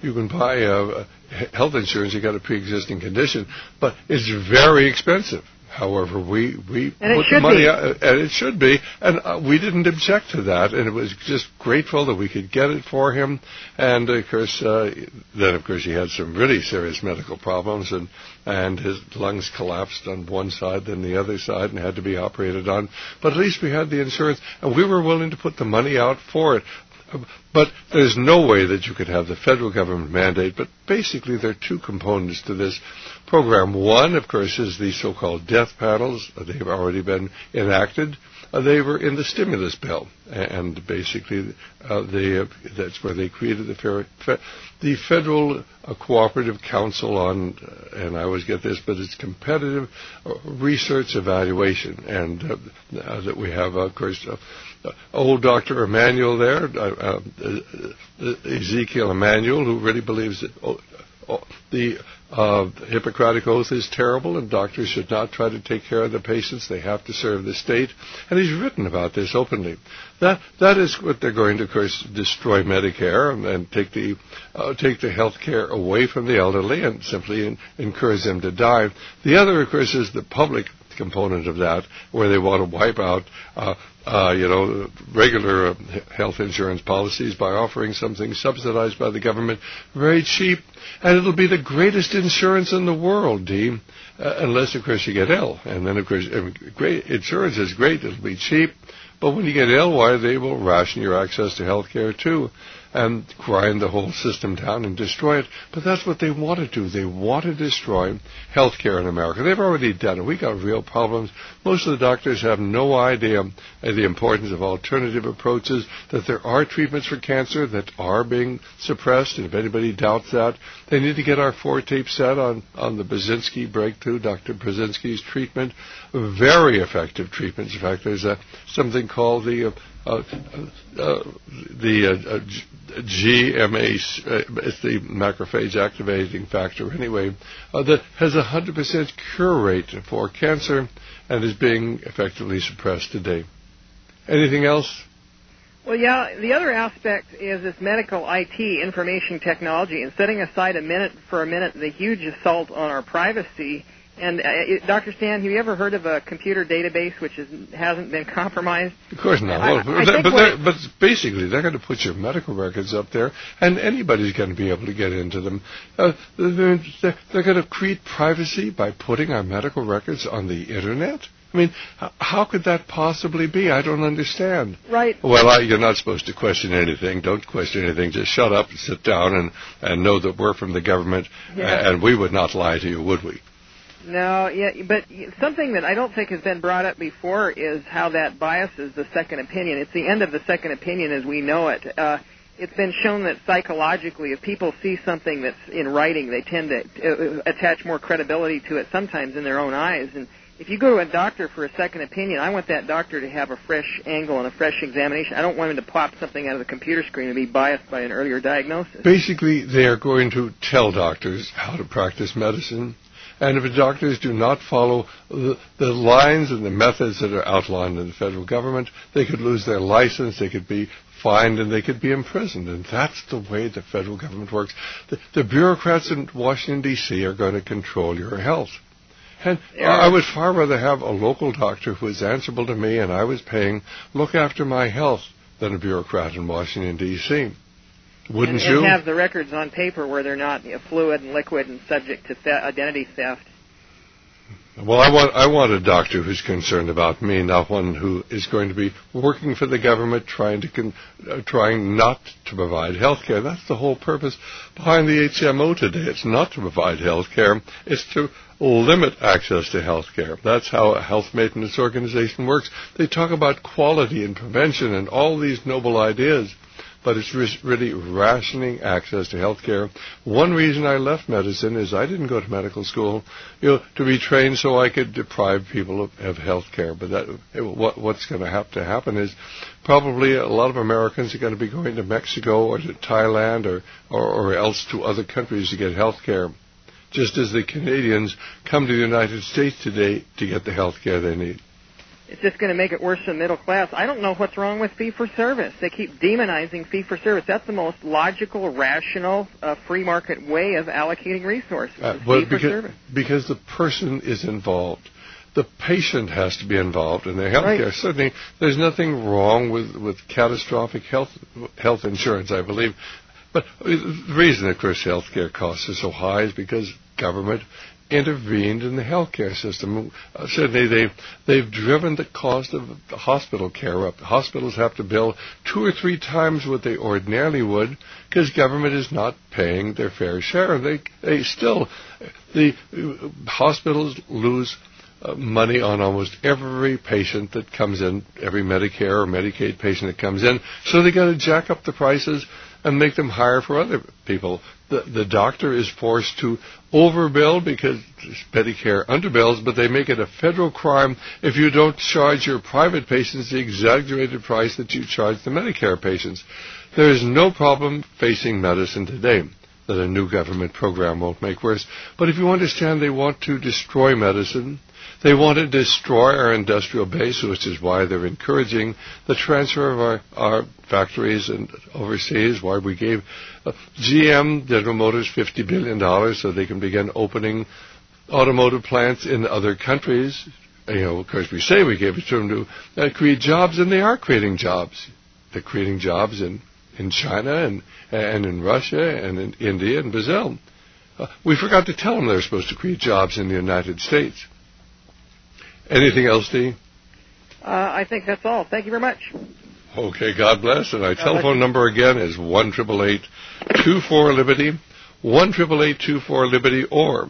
[SPEAKER 3] health insurance. You got a pre-existing condition, but it's very expensive. However, we put the money out, and it should be, and we didn't object to that, and it was just grateful that we could get it for him. And of course, he had some really serious medical problems, and his lungs collapsed on one side, then the other side, and had to be operated on. But at least we had the insurance, and we were willing to put the money out for it. But there's no way that you could have the federal government mandate. But basically, there are two components to this program. One, of course, is the so-called death panels. They've already been enacted. They were in the stimulus bill, and basically that's where they created the Federal Cooperative Council on, and I always get this, but it's competitive research evaluation, and that we have, of course, old Dr. Emanuel there, Ezekiel Emanuel, who really believes that the Hippocratic Oath is terrible, and doctors should not try to take care of the patients. They have to serve the state. And he's written about this openly. That is what they're going to, of course, destroy Medicare and take the health care away from the elderly and simply encourage them to die. The other, of course, is the public component of that, where they want to wipe out regular health insurance policies by offering something subsidized by the government, very cheap, and it'll be the greatest insurance in the world, Dee, unless, of course, you get ill. And then, of course, great insurance is great, it'll be cheap, but when you get ill, why, they will ration your access to health care, too, and grind the whole system down and destroy it. But that's what they want to do. They want to destroy health care in America. They've already done it. We got real problems. Most of the doctors have no idea the importance of alternative approaches, that there are treatments for cancer that are being suppressed, and if anybody doubts that, they need to get our 4-tape set on the Brzezinski breakthrough, Dr. Brzezinski's treatment. Very effective treatments. In fact, there's something called the GMA, it's the macrophage activating factor anyway, that has 100% cure rate for cancer and is being effectively suppressed today. Anything else?
[SPEAKER 8] Well, yeah, the other aspect is this medical IT, information technology, and setting aside for a minute the huge assault on our privacy. And Dr. Stan, have you ever heard of a computer database which hasn't been compromised?
[SPEAKER 3] Of course not. But basically, they're going to put your medical records up there, and anybody's going to be able to get into them. They're going to create privacy by putting our medical records on the Internet? I mean, how could that possibly be? I don't understand.
[SPEAKER 8] Right.
[SPEAKER 3] Well, you're not supposed to question anything. Don't question anything. Just shut up and sit down and know that we're from the government, and we would not lie to you, would we?
[SPEAKER 8] No, yeah, but something that I don't think has been brought up before is how that biases the second opinion. It's the end of the second opinion as we know it. It's been shown that psychologically, if people see something that's in writing, they tend to attach more credibility to it sometimes in their own eyes. And if you go to a doctor for a second opinion, I want that doctor to have a fresh angle and a fresh examination. I don't want him to pop something out of the computer screen and be biased by an earlier diagnosis.
[SPEAKER 3] Basically, they are going to tell doctors how to practice medicine. And if the doctors do not follow the lines and the methods that are outlined in the federal government, they could lose their license, they could be fined, and they could be imprisoned. And that's the way the federal government works. The bureaucrats in Washington, D.C. are going to control your health. And I would far rather have a local doctor who is answerable to me and I was paying look after my health than a bureaucrat in Washington, D.C. Wouldn't you?
[SPEAKER 8] And have the records on paper where they're not fluid and liquid and subject to identity theft.
[SPEAKER 3] Well, I want a doctor who's concerned about me, not one who is going to be working for the government, trying not to provide health care. That's the whole purpose behind the HMO today. It's not to provide health care. It's to limit access to health care. That's how a health maintenance organization works. They talk about quality and prevention and all these noble ideas, but it's really rationing access to health care. One reason I left medicine is I didn't go to medical school, to be trained so I could deprive people of health care. But what's going to have to happen is probably a lot of Americans are going to be going to Mexico or to Thailand or else to other countries to get health care, just as the Canadians come to the United States today to get the health care they need.
[SPEAKER 8] It's just going to make it worse for the middle class. I don't know what's wrong with fee-for-service. They keep demonizing fee-for-service. That's the most logical, rational, free market way of allocating resources. Fee-for-service. Because the person is involved. The patient has to be involved in their health care. Right. Certainly, there's nothing wrong with catastrophic health insurance, I believe.
[SPEAKER 3] But the reason, of course, healthcare costs are so high is because government intervened in the healthcare system. Certainly, they've driven the cost of hospital care up. Hospitals have to bill 2 or 3 times what they ordinarily would because government is not paying their fair share. The hospitals lose money on almost every patient that comes in, every Medicare or Medicaid patient that comes in. So they got to jack up the prices and make them higher for other people. The doctor is forced to overbill because Medicare underbills, but they make it a federal crime if you don't charge your private patients the exaggerated price that you charge the Medicare patients. There is no problem facing medicine today that a new government program won't make worse. But if you understand they want to destroy medicine, they want to destroy our industrial base, which is why they're encouraging the transfer of our factories and overseas, why we gave GM, General Motors, $50 billion so they can begin opening automotive plants in other countries. Of course, we say we gave it to them to create jobs, and they are creating jobs. They're creating jobs in China and in Russia and in India and Brazil. We forgot to tell them they're supposed to create jobs in the United States. Anything else, Dee?
[SPEAKER 8] I think that's all. Thank you very much.
[SPEAKER 3] Okay, God bless. And our telephone number again is 1-888-24-LIBERTY, 1-888-24-LIBERTY, or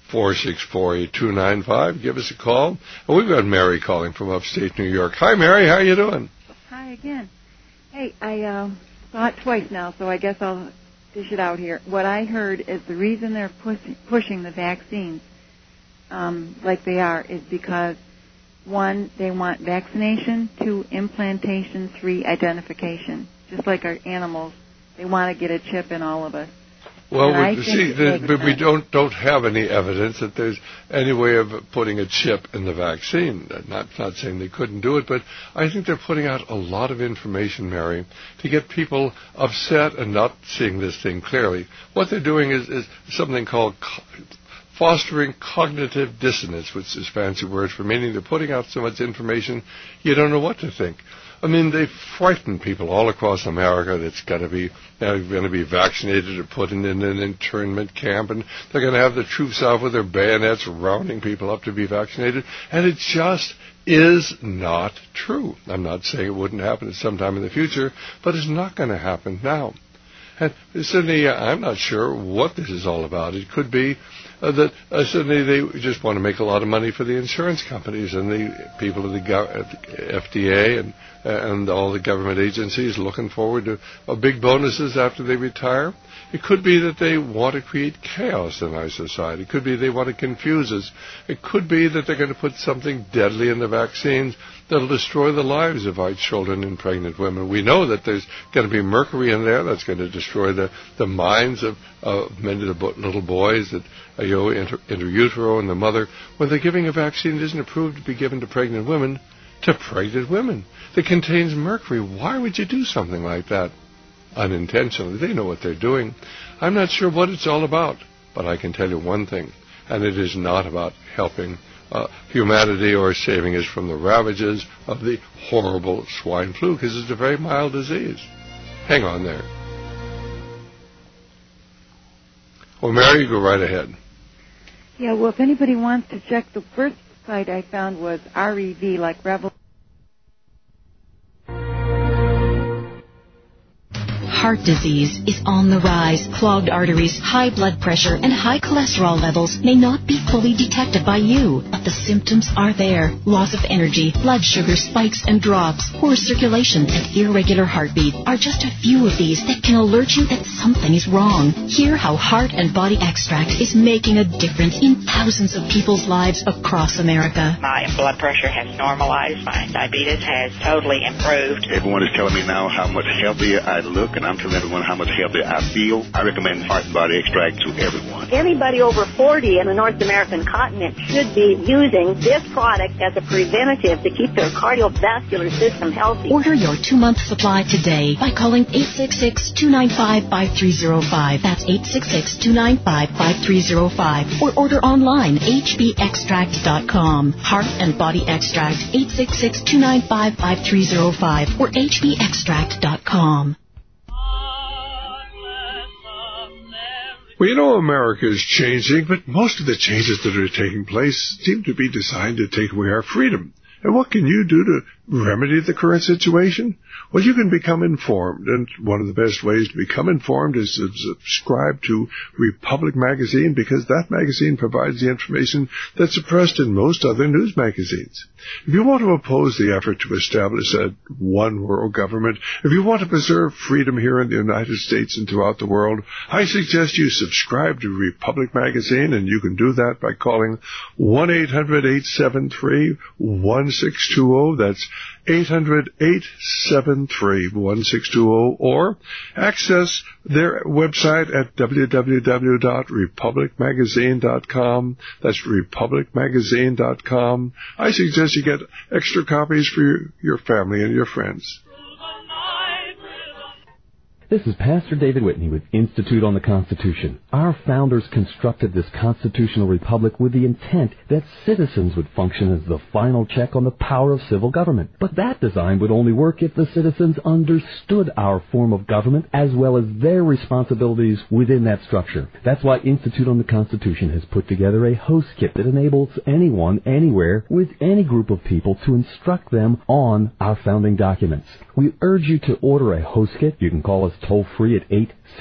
[SPEAKER 3] 464-8295. Give us a call. And we've got Mary calling from upstate New York. Hi, Mary. How you doing?
[SPEAKER 9] Hi again. Hey, I saw it twice now, so I guess I'll dish it out here. What I heard is the reason they're pushing the vaccines like they are is because, 1, they want vaccination, 2, implantation, 3, identification. Just like our animals, they want to get a chip in all of us.
[SPEAKER 3] Well, but we don't have any evidence that there's any way of putting a chip in the vaccine. Not saying they couldn't do it, but I think they're putting out a lot of information, Mary, to get people upset and not seeing this thing clearly. What they're doing is something called fostering cognitive dissonance, which is a fancy word for meaning they're putting out so much information you don't know what to think. I mean, they frighten people all across America that's going to be vaccinated or put in an internment camp, and they're going to have the troops out with their bayonets rounding people up to be vaccinated, and it just is not true. I'm not saying it wouldn't happen at some time in the future, but it's not going to happen now. And certainly, I'm not sure what this is all about. It could be that certainly they just want to make a lot of money for the insurance companies and the people at the FDA and all the government agencies looking forward to big bonuses after they retire. It could be that they want to create chaos in our society. It could be they want to confuse us. It could be that they're going to put something deadly in the vaccines that'll destroy the lives of our children and pregnant women. We know that there's going to be mercury in there that's going to destroy the minds of many of the little boys that inter utero and the mother. When they're giving a vaccine, it isn't approved to be given to pregnant women that contains mercury. Why would you do something like that? Unintentionally. They know what they're doing. I'm not sure what it's all about, but I can tell you one thing, and it is not about helping humanity or saving us from the ravages of the horrible swine flu, because it's a very mild disease. Hang on there. Well, Mary, go right ahead.
[SPEAKER 9] Yeah, well, if anybody wants to check, the first site I found was REV, like Rebel.
[SPEAKER 10] Heart disease is on the rise. Clogged arteries, high blood pressure, and high cholesterol levels may not be fully detected by you, but the symptoms are there. Loss of energy, blood sugar spikes and drops, poor circulation, and irregular heartbeat are just a few of these that can alert you that something is wrong. Hear how Heart and Body Extract is making a difference in thousands of people's lives across America.
[SPEAKER 11] My blood pressure has normalized. My diabetes has totally improved.
[SPEAKER 12] Everyone is telling me now how much healthier I look, and I'm telling everyone how much healthier I feel. I recommend Heart and Body Extract to everyone.
[SPEAKER 13] Anybody over 40 in the North American continent should be using this product as a preventative to keep their cardiovascular system healthy.
[SPEAKER 10] Order your 2-month supply today by calling 866-295-5305. That's 866-295-5305. Or order online, hbextract.com. Heart and Body Extract, 866-295-5305 or hbextract.com.
[SPEAKER 3] Well, you know, America is changing, but most of the changes that are taking place seem to be designed to take away our freedom. And what can you do to remedy the current situation? Well, you can become informed, and one of the best ways to become informed is to subscribe to Republic Magazine, because that magazine provides the information that's suppressed in most other news magazines. If you want to oppose the effort to establish a one-world government, if you want to preserve freedom here in the United States and throughout the world, I suggest you subscribe to Republic Magazine, and you can do that by calling 1-800-873-1620. That's 800-873-1620, or access their website at www.republicmagazine.com. That's republicmagazine.com. I suggest you get extra copies for your family and your friends.
[SPEAKER 6] This is Pastor David Whitney with Institute on the Constitution. Our founders constructed this constitutional republic with the intent that citizens would function as the final check on the power of civil government. But that design would only work if the citizens understood our form of government as well as their responsibilities within that structure. That's why Institute on the Constitution has put together a host kit that enables anyone, anywhere, with any group of people to instruct them on our founding documents. We urge you to order a host kit. You can call us toll-free at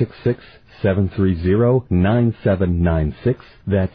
[SPEAKER 6] 866-730-9796. That's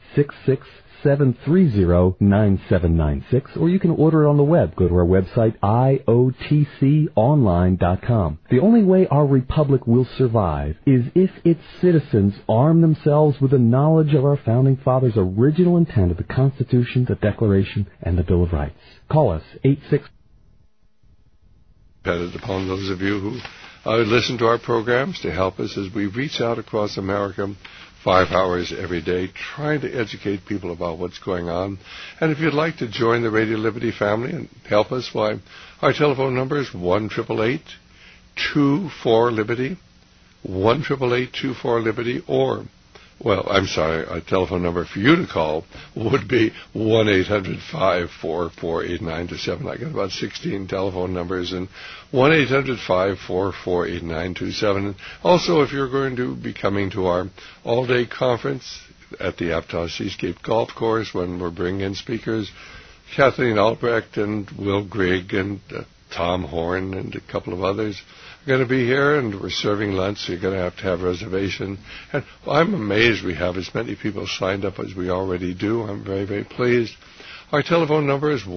[SPEAKER 6] 866-730-9796. Or you can order it on the web. Go to our website, iotconline.com. The only way our republic will survive is if its citizens arm themselves with the knowledge of our founding fathers' original intent of the Constitution, the Declaration, and the Bill of Rights. Call us, 866.
[SPEAKER 3] Dependent upon those of you who listen to our programs to help us as we reach out across America 5 hours every day trying to educate people about what's going on. And if you'd like to join the Radio Liberty family and help us, why, our telephone number is 1-888-24-LIBERTY, 1-888-24-LIBERTY, or, well, I'm sorry, our telephone number for you to call would be 1-800-544-8927. I got about 16 telephone numbers, and 1-800-544-8927. Also, if you're going to be coming to our all-day conference at the Aptos Seascape Golf Course, when we're bringing in speakers, Kathleen Albrecht and Will Grigg and Tom Horn and a couple of others are going to be here, and we're serving lunch, so you're going to have a reservation. And I'm amazed we have as many people signed up as we already do. I'm very, very pleased. Our telephone number is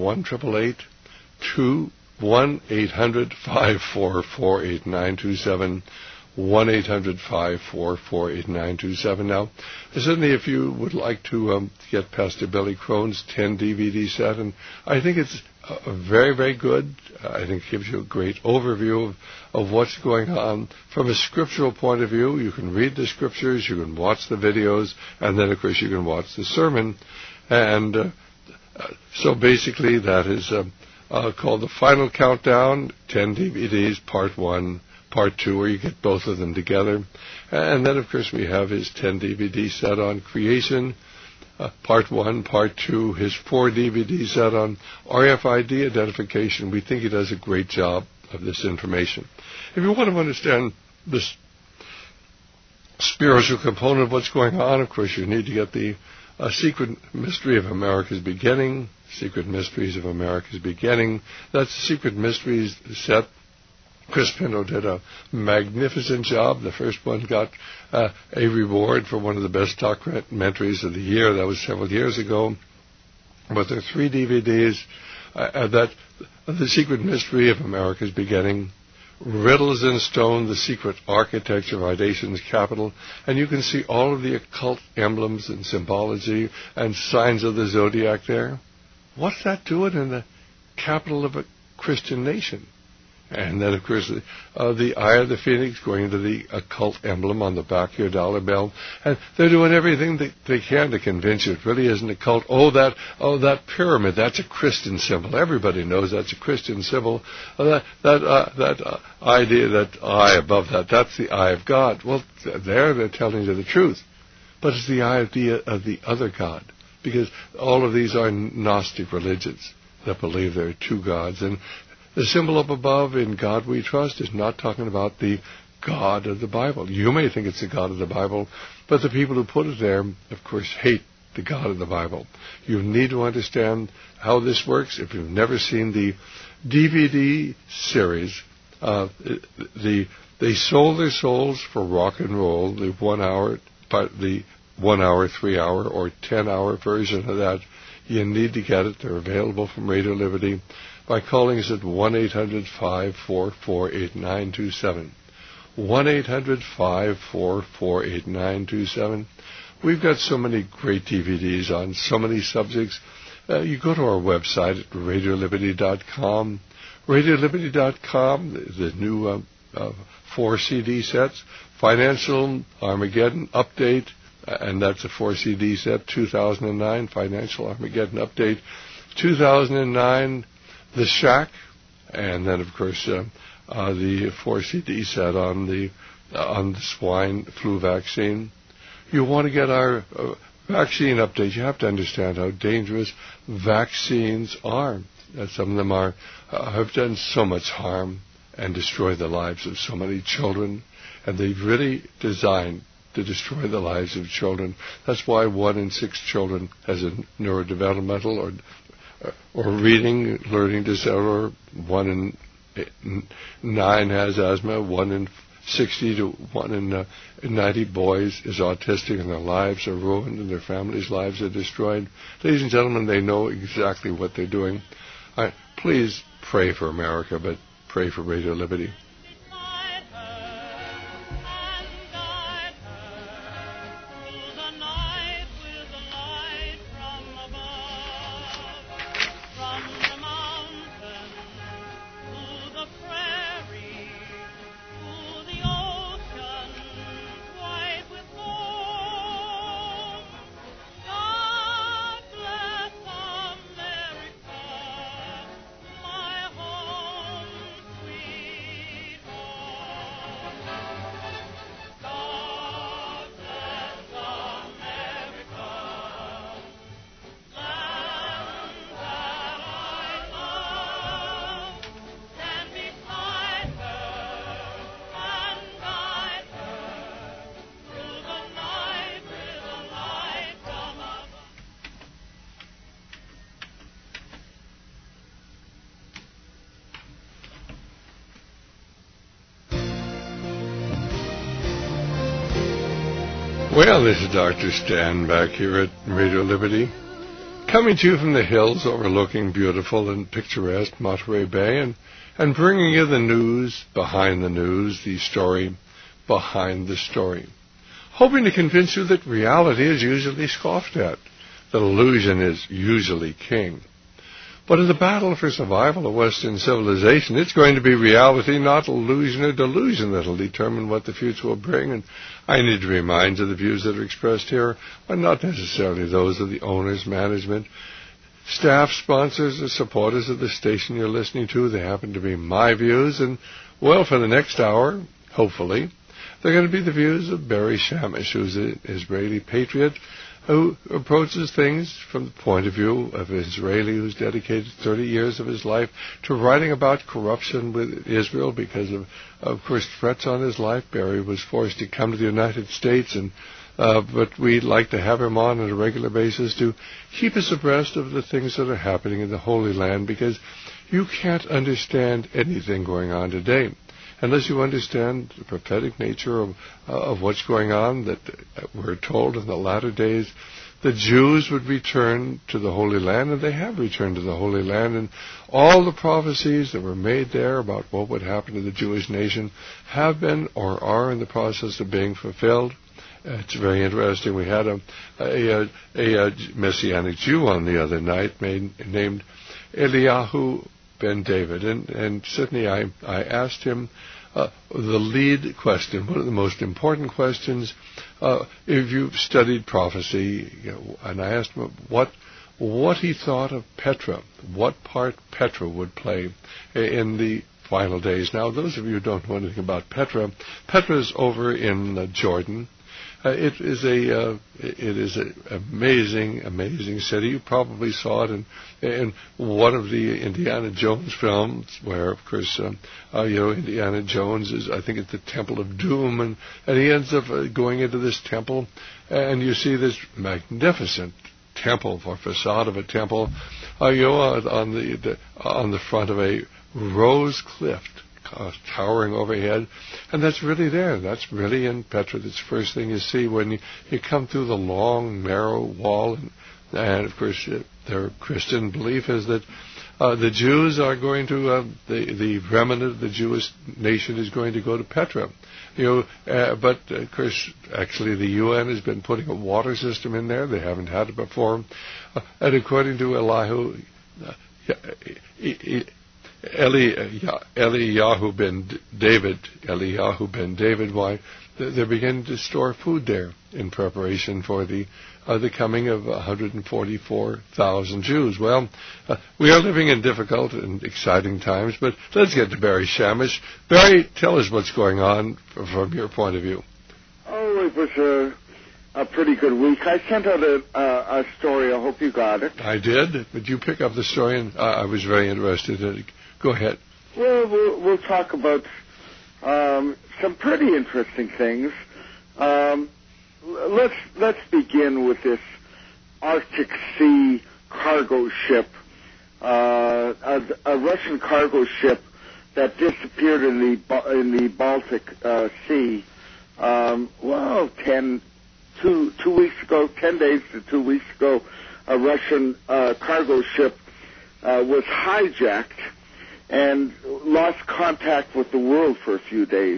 [SPEAKER 3] 1-800-544-8927, 1-800-544-8927. Now, certainly if you would like to get Pastor Billy Crone's 10 DVD set, and I think it's very, very good. I think it gives you a great overview of what's going on. From a scriptural point of view, you can read the scriptures, you can watch the videos, and then, of course, you can watch the sermon. And so basically that is called The Final Countdown, 10 DVDs, Part 1, Part 2, where you get both of them together. And then, of course, we have his 10 DVD set on creation, Part 1, Part 2, his 4 DVD set on RFID identification. We think he does a great job of this information. If you want to understand this spiritual component of what's going on, of course, you need to get the Secret Mystery of America's Beginning, Secret Mysteries of America's Beginning. That's the Secret Mysteries set. Chris Pinto did a magnificent job. The first one got a reward for one of the best documentaries of the year. That was several years ago. But there are 3 DVDs that The Secret Mystery of America's Beginning, Riddles in Stone, The Secret Architecture of Our Nation's Capital, and you can see all of the occult emblems and symbology and signs of the zodiac there. What's that doing in the capital of a Christian nation? And then, of course, the Eye of the Phoenix, going into the occult emblem on the back of your dollar bill. And they're doing everything they can to convince you it really isn't a cult. Oh, that pyramid, that's a Christian symbol. Everybody knows that's a Christian symbol. That idea, that eye above that's the eye of God. Well, they're telling you the truth. But it's the eye of the other God. Because all of these are Gnostic religions that believe there are 2 gods. And the symbol up above, In God We Trust, is not talking about the God of the Bible. You may think it's the God of the Bible, but the people who put it there, of course, hate the God of the Bible. You need to understand how this works. If you've never seen the DVD series, they sold their souls for rock and roll, the 1 hour, the 1 hour, 3 hour, or 10 hour version of that. You need to get it. They're available from Radio Liberty by calling us at 1-800-544-8927. 1-800-544-8927. We've got so many great DVDs on so many subjects. You go to our website at RadioLiberty.com. RadioLiberty.com, the new 4 CD sets. Financial Armageddon Update, and that's a 4 CD set, 2009. Financial Armageddon Update, 2009. The Shack, and then, of course, the 4 CD set on the swine flu vaccine. You want to get our vaccine update. You have to understand how dangerous vaccines are. Some of them have done so much harm and destroyed the lives of so many children, and they've really designed to destroy the lives of children. That's why 1 in 6 children has a neurodevelopmental or reading, learning disorder. 1 in 9 has asthma. 1 in 60 to 1 in 90 boys is autistic, and their lives are ruined and their families' lives are destroyed. Ladies and gentlemen, they know exactly what they're doing. Please pray for America, but pray for Radio Liberty. Well, this is Dr. Stan back here at Radio Liberty, coming to you from the hills overlooking beautiful and picturesque Monterey Bay, and bringing you the news behind the news, the story behind the story, hoping to convince you that reality is usually scoffed at, that illusion is usually king. But in the battle for survival of Western civilization, it's going to be reality, not illusion or delusion, that will determine what the future will bring. And I need to remind you the views that are expressed here are not necessarily those of the owners, management, staff, sponsors, or supporters of the station you're listening to. They happen to be my views. And, well, for the next hour, hopefully, they're going to be the views of Barry Shamish, who's an Israeli patriot, who approaches things from the point of view of an Israeli who's dedicated 30 years of his life to writing about corruption with Israel because of course, threats on his life. Barry was forced to come to the United States, but we'd like to have him on a regular basis to keep us abreast of the things that are happening in the Holy Land, because you can't understand anything going on today unless you understand the prophetic nature of what's going on, that we're told in the latter days the Jews would return to the Holy Land, and they have returned to the Holy Land, and all the prophecies that were made there about what would happen to the Jewish nation have been or are in the process of being fulfilled. It's very interesting. We had a Messianic Jew on the other night named Eliyahu Ben David, and Sydney, I asked him the lead question, one of the most important questions, if you've studied prophecy, and I asked him what he thought of Petra, what part Petra would play in the final days. Now, those of you who don't know anything about Petra, Petra's over in Jordan. It is an amazing city. You probably saw it in one of the Indiana Jones films, where, of course, Indiana Jones is, I think, at the Temple of Doom, and he ends up going into this temple, and you see this magnificent temple, or facade of a temple, on the front of a rose cliff, towering overhead, and that's really there. That's really in Petra. That's the first thing you see when you come through the long, narrow wall, and of course, their Christian belief is that the Jews are going to, the remnant of the Jewish nation is going to go to Petra. But of course, actually, the UN has been putting a water system in there. They haven't had it before, and according to Eliyahu ben David, why they're beginning to store food there in preparation for the coming of 144,000 Jews. Well, we are living in difficult and exciting times, but let's get to Barry Shamish. Barry, tell us what's going on from your point of view.
[SPEAKER 14] Oh, it was a pretty good week. I sent out a story. I hope you got it.
[SPEAKER 3] I did. But you pick up the story, and I was very interested in it. Go ahead.
[SPEAKER 14] Well, we'll talk about some pretty interesting things. Let's begin with this Arctic Sea cargo ship, a Russian cargo ship that disappeared in the Baltic Sea. 2 weeks ago, 10 days to 2 weeks ago, a Russian cargo ship was hijacked and lost contact with the world for a few days.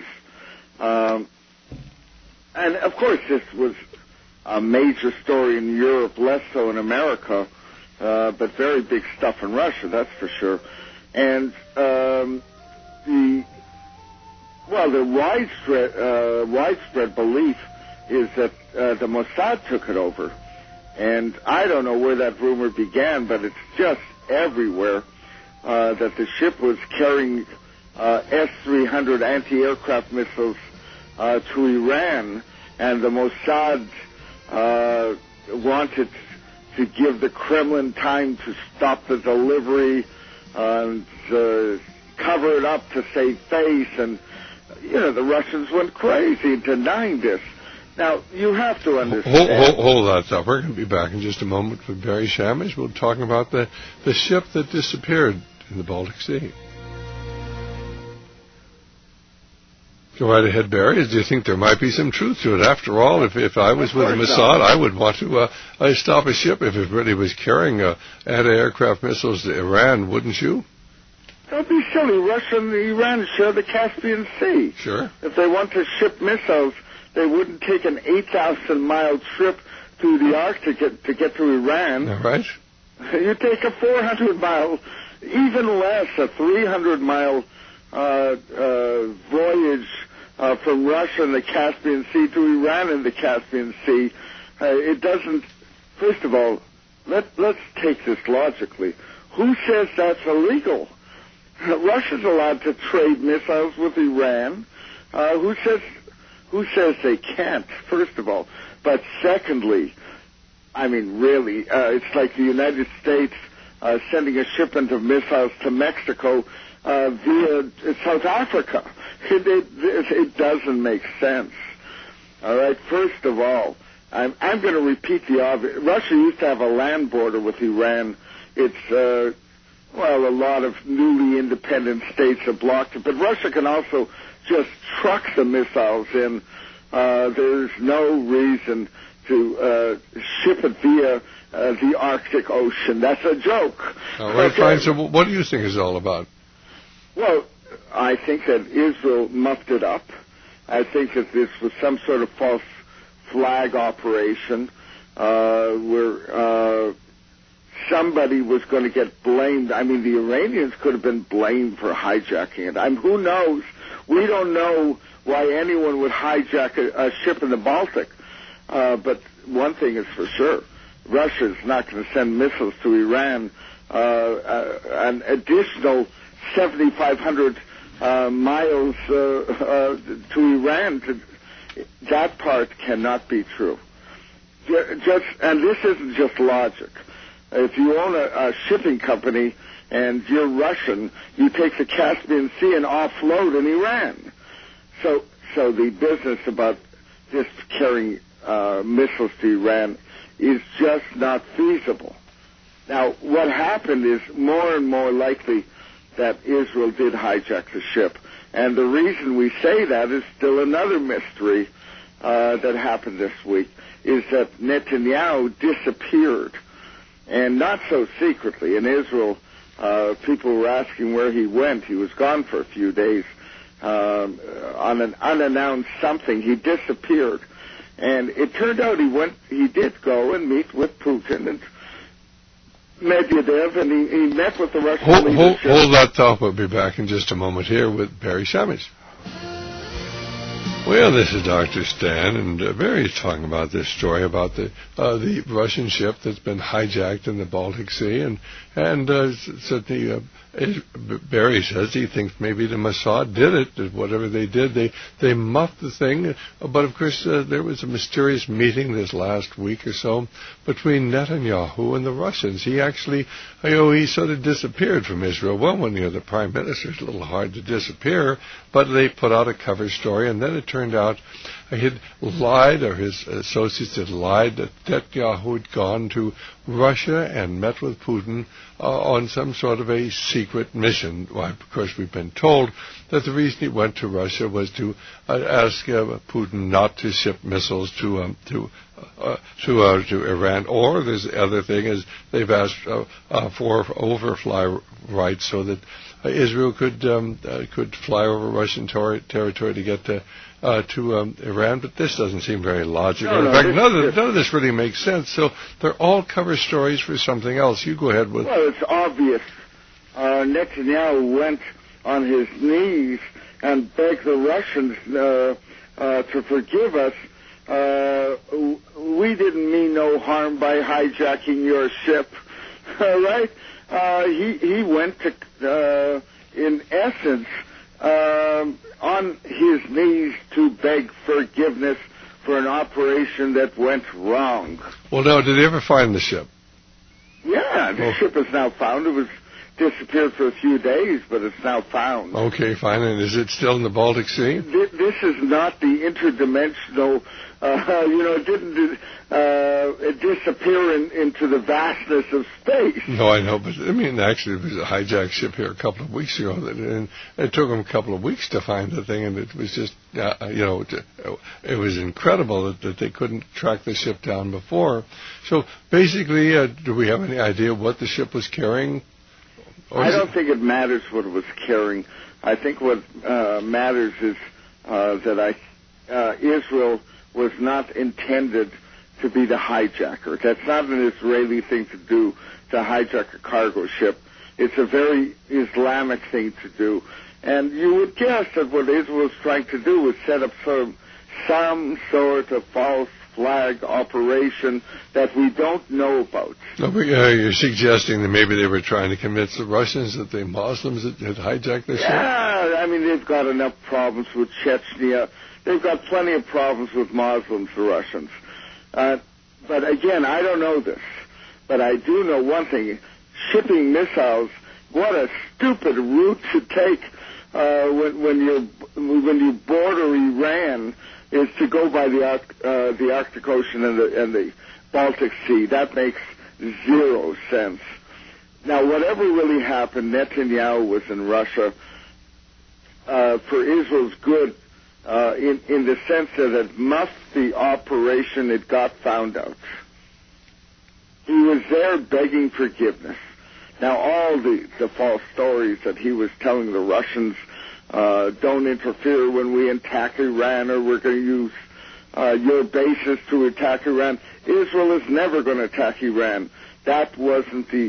[SPEAKER 14] And, of course, this was a major story in Europe, less so in America, but very big stuff in Russia, that's for sure. And the widespread belief is that the Mossad took it over. And I don't know where that rumor began, but it's just everywhere that the ship was carrying S-300 anti-aircraft missiles to Iran, and the Mossad wanted to give the Kremlin time to stop the delivery and cover it up to save face, and the Russians went crazy in denying this. Now, you have to understand...
[SPEAKER 3] Hold that thought. We're going to be back in just a moment with Barry Shamish. We'll be talking about the ship that disappeared in the Baltic Sea. Go right ahead, Barry. Do you think there might be some truth to it? After all, if I was with the Mossad, I would want to stop a ship if it really was carrying anti-aircraft missiles to Iran, wouldn't you?
[SPEAKER 14] Don't be silly. Russia and Iran share the Caspian Sea.
[SPEAKER 3] Sure.
[SPEAKER 14] If they want to ship missiles, they wouldn't take an 8,000-mile trip through the Arctic to get to Iran.
[SPEAKER 3] All right.
[SPEAKER 14] You take a 400-mile, even less, a 300-mile voyage from Russia in the Caspian Sea to Iran in the Caspian Sea. It doesn't... First of all, let's take this logically. Who says that's illegal? Russia's allowed to trade missiles with Iran. Who says they can't, first of all? But secondly, I mean, really, it's like the United States sending a shipment of missiles to Mexico via South Africa. It doesn't make sense. All right, first of all, I'm going to repeat the obvious. Russia used to have a land border with Iran. It's, a lot of newly independent states have blocked it, but Russia can also just truck the missiles in. There's no reason to ship it via the Arctic Ocean. That's a joke.
[SPEAKER 3] All right, fine. So what do you think it's all about?
[SPEAKER 14] Well, I think that Israel muffed it up. I think that this was some sort of false flag operation where somebody was going to get blamed. I mean, the Iranians could have been blamed for hijacking it. I mean, who knows? We don't know why anyone would hijack a ship in the Baltic. But one thing is for sure. Russia's not going to send missiles to Iran. An additional 7,500 miles to Iran that part cannot be true. And this isn't just logic. If you own a shipping company and you're Russian, you take the Caspian Sea and offload in Iran. So the business about just carrying missiles to Iran is just not feasible. Now, what happened is more and more likely that Israel did hijack the ship. And the reason we say that is still another mystery that happened this week, is that Netanyahu disappeared, and not so secretly. In Israel, people were asking where he went. He was gone for a few days on an unannounced something. He disappeared. And it turned out he did go and meet with Putin and Medvedev, and he met with the Russian leadership.
[SPEAKER 3] Hold that thought. We'll be back in just a moment here with Barry Shamish. Well, this is Dr. Stan, and Barry's talking about this story about the Russian ship that's been hijacked in the Baltic Sea, and Barry says he thinks maybe the Mossad did it. Whatever they did, they muffed the thing. But of course, there was a mysterious meeting this last week or so between Netanyahu and the Russians. He actually, he sort of disappeared from Israel. Well, when the Prime Minister's a little hard to disappear, but they put out a cover story, and then it turned out he'd lied, or his associates had lied, that Netanyahu had gone to Russia and met with Putin on some sort of a secret mission. Why, of course, we've been told that the reason he went to Russia was to ask Putin not to ship missiles to Iran. Or there's the other thing is they've asked for overfly rights so that Israel could fly over Russian territory to get to Iran, but this doesn't seem very logical. In fact, none of this really makes sense. So they're all cover stories for something else. You go ahead with.
[SPEAKER 14] Well, it's obvious. Netanyahu went on his knees and begged the Russians to forgive us. We didn't mean no harm by hijacking your ship, right? He went to, in essence, on his knees to beg forgiveness for an operation that went wrong.
[SPEAKER 3] Well, now, did they ever find the ship?
[SPEAKER 14] Yeah, the ship is now found. It was disappeared for a few days, but it's now found.
[SPEAKER 3] Okay, fine. And is it still in the Baltic Sea?
[SPEAKER 14] This is not the interdimensional, it disappear into the vastness of space.
[SPEAKER 3] No, I know, but I mean, actually, there was a hijacked ship here a couple of weeks ago, and it took them a couple of weeks to find the thing, and it was just, it was incredible that they couldn't track the ship down before. So basically, do we have any idea what the ship was carrying?
[SPEAKER 14] I don't think it matters what it was carrying. I think what matters is that Israel was not intended to be the hijacker. That's not an Israeli thing to do, to hijack a cargo ship. It's a very Islamic thing to do. And you would guess that what Israel was trying to do was set up some sort of false flag operation that we don't know about.
[SPEAKER 3] No, but you're suggesting that maybe they were trying to convince the Russians that the Muslims had hijacked the ship?
[SPEAKER 14] Yeah, I mean, they've got enough problems with Chechnya. They've got plenty of problems with Muslims, the Russians. But again, I don't know this. But I do know one thing. Shipping missiles, what a stupid route to take when you border Iran, is to go by the Arctic Ocean and the Baltic Sea. That makes zero sense. Now, whatever really happened, Netanyahu was in Russia for Israel's good, in the sense that it muffed the operation. It got found out. He was there begging forgiveness. Now, all the false stories that he was telling the Russians, don't interfere when we attack Iran, or we're going to use your bases to attack Iran. Israel is never going to attack Iran. That was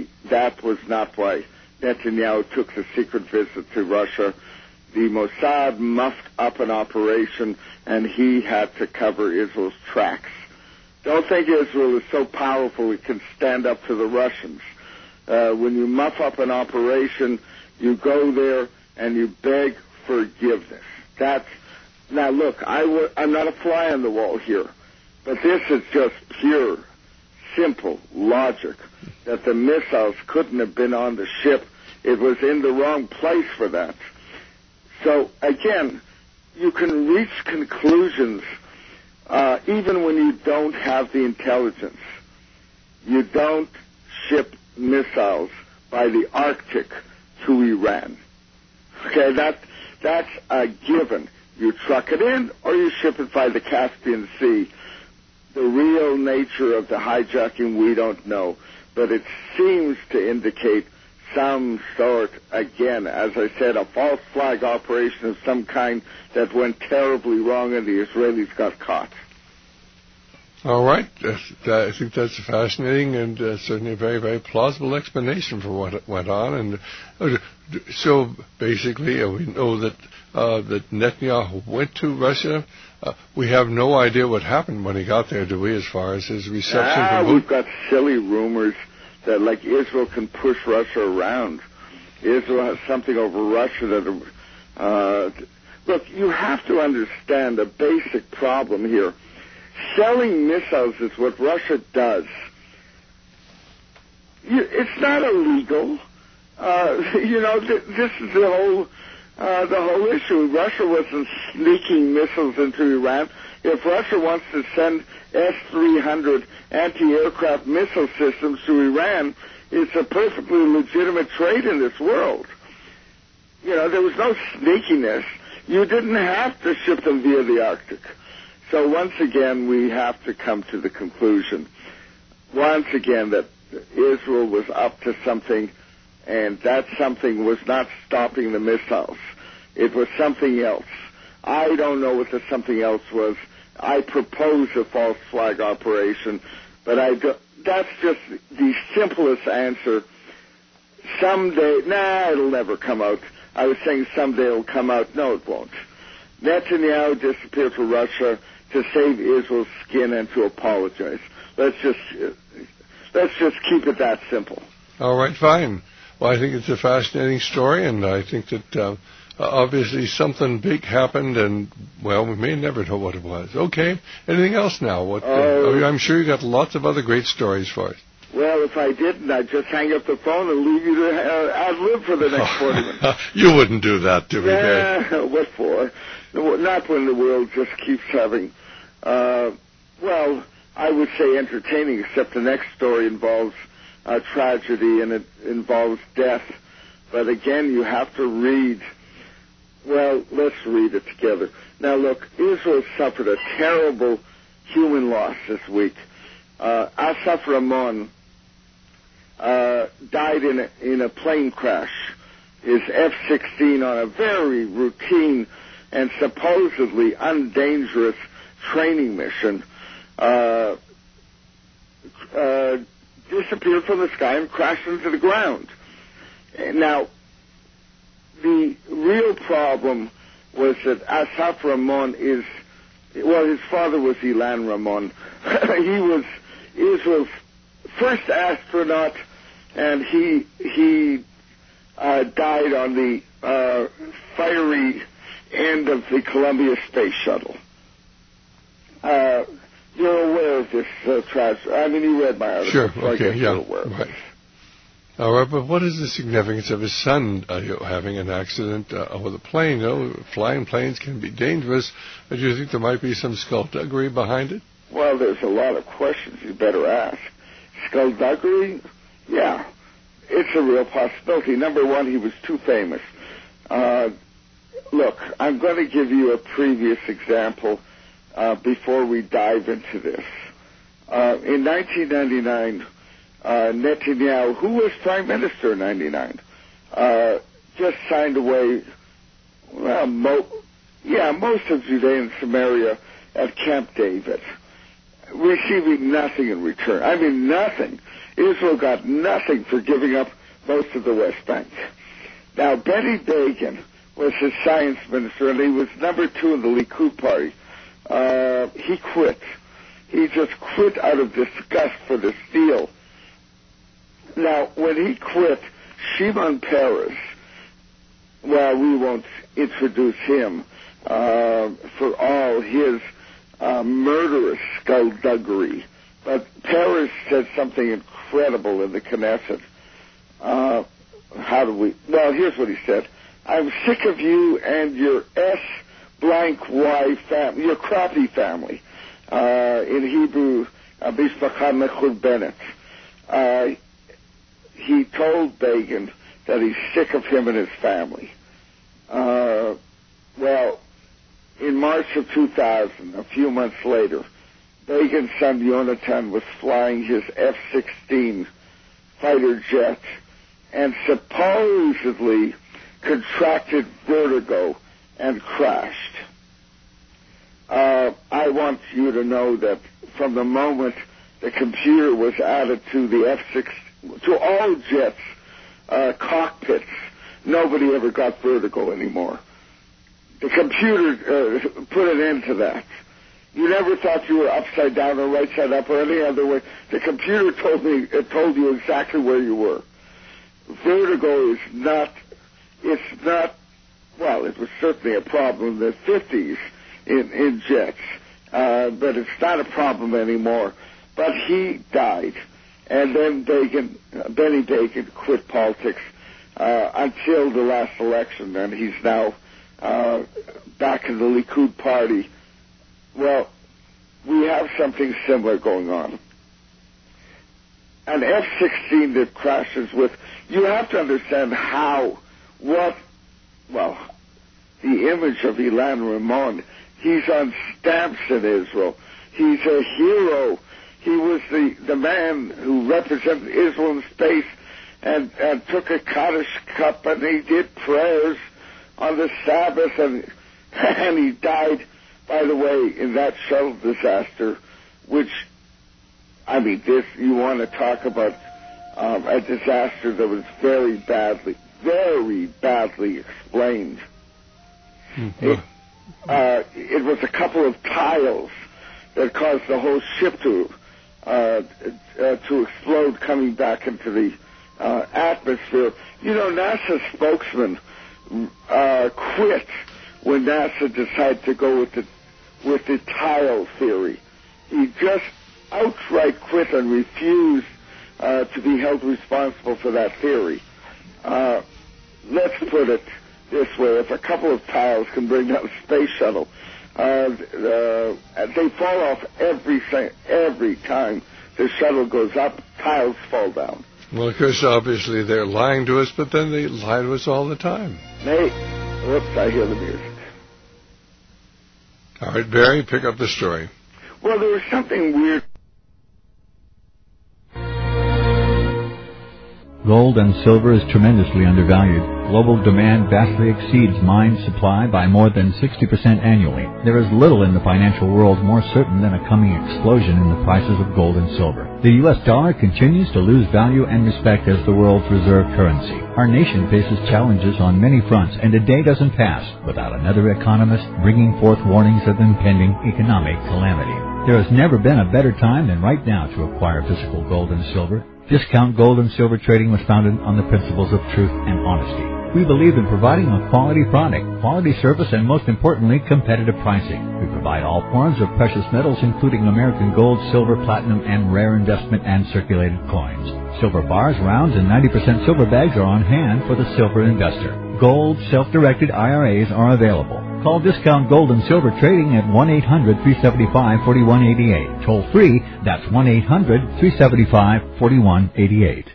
[SPEAKER 14] not why Netanyahu took the secret visit to Russia. The Mossad muffed up an operation, and he had to cover Israel's tracks. Don't think Israel is so powerful it can stand up to the Russians. When you muff up an operation, you go there and you beg forgiveness. That's Now, look, I'm not a fly on the wall here, but this is just pure, simple logic that the missiles couldn't have been on the ship. It was in the wrong place for that. So, again, you can reach conclusions even when you don't have the intelligence. You don't ship missiles by the Arctic to Iran. Okay, that's a given. You truck it in or you ship it by the Caspian Sea. The real nature of the hijacking we don't know, but it seems to indicate some sort, again, as I said, a false flag operation of some kind that went terribly wrong and the Israelis got caught.
[SPEAKER 3] All right. I think that's a fascinating and certainly a very, very plausible explanation for what went on. And so basically, we know that Netanyahu went to Russia. We have no idea what happened when he got there, do we, as far as his reception?
[SPEAKER 14] We've got silly rumors that, like, Israel can push Russia around. Israel has something over Russia that... look, you have to understand a basic problem here. Selling missiles is what Russia does. It's not illegal. This is the whole issue. Russia wasn't sneaking missiles into Iran. If Russia wants to send S-300 anti-aircraft missile systems to Iran, it's a perfectly legitimate trade in this world. There was no sneakiness. You didn't have to ship them via the Arctic. So once again, we have to come to the conclusion, once again, that Israel was up to something, and that something was not stopping the missiles. It was something else. I don't know what the something else was. I propose a false flag operation, but that's just the simplest answer. Someday, it'll never come out. I was saying someday it'll come out. No, it won't. Netanyahu disappeared for Russia to save Israel's skin and to apologize. Let's just keep it that simple.
[SPEAKER 3] All right, fine. Well, I think it's a fascinating story, and I think that obviously something big happened, and, well, we may never know what it was. Okay, anything else now? I'm sure you got lots of other great stories for us.
[SPEAKER 14] Well, if I didn't, I'd just hang up the phone and leave you to ad-lib for the next 40 minutes.
[SPEAKER 3] You wouldn't do that, to be fair.
[SPEAKER 14] What for? Not when the world just keeps having, I would say entertaining, except the next story involves tragedy and it involves death. But again, you have to read. Well, let's read it together. Now, look, Israel suffered a terrible human loss this week. Asaf Ramon died in a plane crash. His F-16 on a very routine and supposedly undangerous training mission disappeared from the sky and crashed into the ground. Now, the real problem was that Asaf Ramon his father was Ilan Ramon. He was Israel's first astronaut, and he died on the fiery end of the Columbia Space Shuttle. You're aware of this tragedy. I mean, you read my article.
[SPEAKER 3] Sure,
[SPEAKER 14] so
[SPEAKER 3] okay,
[SPEAKER 14] you're aware of
[SPEAKER 3] right. All right, but what is the significance of his son having an accident with a plane? Flying planes can be dangerous, but do you think there might be some skullduggery behind it?
[SPEAKER 14] Well, there's a lot of questions you better ask. Skullduggery? Yeah, it's a real possibility. Number one, he was too famous. Look, I'm going to give you a previous example before we dive into this. In 1999, Netanyahu, who was prime minister in 99, just signed away, most of Judea and Samaria at Camp David, receiving nothing in return. I mean, nothing. Israel got nothing for giving up most of the West Bank. Now, Benny Begin was his science minister, and he was number 2 in the Likud party. He quit. He just quit out of disgust for this deal. Now, when he quit, Shimon Peres, well, we won't introduce him. for all his murderous skullduggery. But Paris said something incredible in the Knesset. Well, here's what he said. I'm sick of you and your S-blank-Y family, your crappy family. In Hebrew, Bishpacha Mechurbenet. He told Begin that he's sick of him and his family. Well, in March of 2000, a few months later, Begin's son Yonatan was flying his F-16 fighter jet and supposedly contracted vertigo and crashed. I want you to know that from the moment the computer was added to the F-16, to all jets' cockpits, nobody ever got vertigo anymore. The computer put an end to that. You never thought you were upside down or right side up or any other way. The computer told you exactly where you were. Vertigo is not, well, it was certainly a problem in the 50s in jets, but it's not a problem anymore. But he died, and then Benny Begin quit politics until the last election, and he's now back in the Likud party. Well, we have something similar going on. An F-16 that crashes with, you have to understand the image of Ilan Ramon, he's on stamps in Israel. He's a hero. He was the man who represented Israel in space and took a Kaddish cup and he did prayers on the Sabbath and he died, by the way, in that shuttle disaster, which, I mean, this, you want to talk about a disaster that was very badly explained. Mm-hmm. It was a couple of tiles that caused the whole ship to explode coming back into the atmosphere. You know, NASA spokesman quit when NASA decided to go with the tile theory. He just outright quit and refused to be held responsible for that theory. Let's put it this way: if a couple of tiles can bring down a space shuttle, they fall off every time the shuttle goes up. Tiles fall down.
[SPEAKER 3] Well, of course, obviously they're lying to us, but then they lie to us all the time.
[SPEAKER 14] Whoops, I hear the music.
[SPEAKER 3] All right, Barry, pick up the story.
[SPEAKER 14] Well, there was something weird.
[SPEAKER 4] Gold and silver is tremendously undervalued. Global demand vastly exceeds mine supply by more than 60% annually. There is little in the financial world more certain than a coming explosion in the prices of gold and silver. The U.S. dollar continues to lose value and respect as the world's reserve currency. Our nation faces challenges on many fronts, and a day doesn't pass without another economist bringing forth warnings of impending economic calamity. There has never been a better time than right now to acquire physical gold and silver. Discount Gold and Silver Trading was founded on the principles of truth and honesty. We believe in providing a quality product, quality service, and most importantly, competitive pricing. We provide all forms of precious metals, including American gold, silver, platinum, and rare investment and circulated coins. Silver bars, rounds, and 90% silver bags are on hand for the silver investor. Gold self-directed IRAs are available. Call Discount Gold and Silver Trading at 1-800-375-4188. Toll free, that's 1-800-375-4188.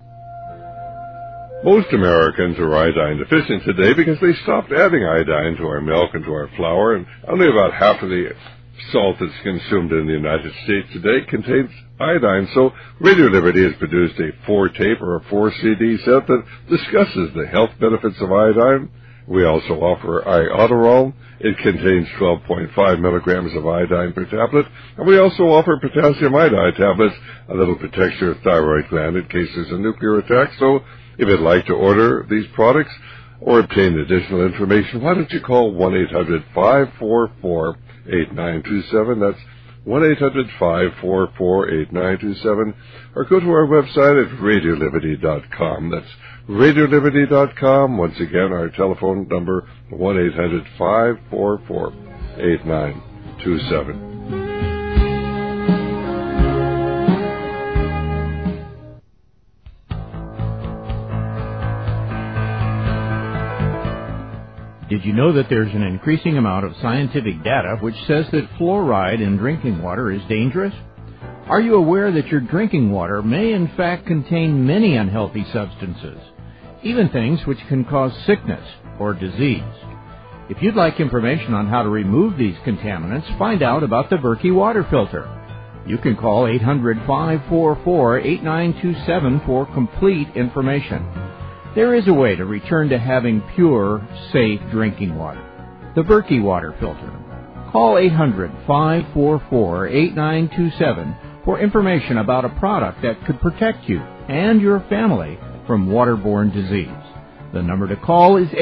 [SPEAKER 3] Most Americans are iodine deficient today because they stopped adding iodine to our milk and to our flour, and only about half of the salt that's consumed in the United States today contains iodine. So Radio Liberty has produced a 4-tape or a 4-CD set that discusses the health benefits of iodine. We also offer Iodoral. It contains 12.5 milligrams of iodine per tablet. And we also offer potassium iodide tablets that'll protect your thyroid gland in case there's a nuclear attack. So if you'd like to order these products or obtain additional information, why don't you call 1-800-544-8927. That's 1-800-544-8927, or go to our website at radioliberty.com. That's radioliberty.com. Once again, our telephone number, 1-800-544-8927.
[SPEAKER 5] Did you know that there's an increasing amount of scientific data which says that fluoride in drinking water is dangerous? Are you aware that your drinking water may in fact contain many unhealthy substances, even things which can cause sickness or disease? If you'd like information on how to remove these contaminants, find out about the Berkey water filter. You can call 800-544-8927 for complete information. There is a way to return to having pure, safe drinking water. The Berkey water filter. Call 800-544-8927 for information about a product that could protect you and your family from waterborne disease. The number to call is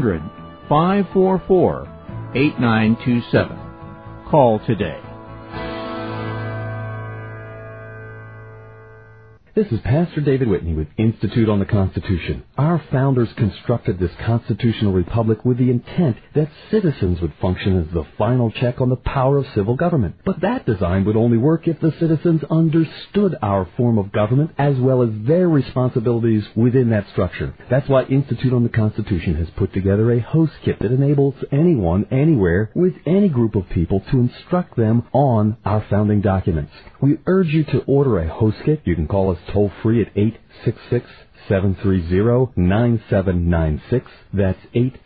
[SPEAKER 5] 800-544-8927. Call today.
[SPEAKER 6] This is Pastor David Whitney with Institute on the Constitution. Our founders constructed this constitutional republic with the intent that citizens would function as the final check on the power of civil government. But that design would only work if the citizens understood our form of government as well as their responsibilities within that structure. That's why Institute on the Constitution has put together a host kit that enables anyone, anywhere, with any group of people to instruct them on our founding documents. We urge you to order a host kit. You can call us toll-free at 866-730-9796. That's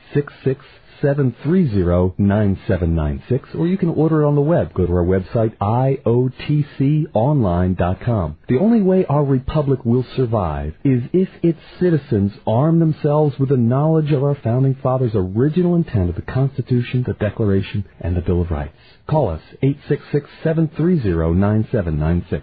[SPEAKER 6] 866-730-9796. Or you can order it on the web. Go to our website, iotconline.com. The only way our republic will survive is if its citizens arm themselves with the knowledge of our founding fathers' original intent of the Constitution, the Declaration, and the Bill of Rights. Call us, 866-730-9796.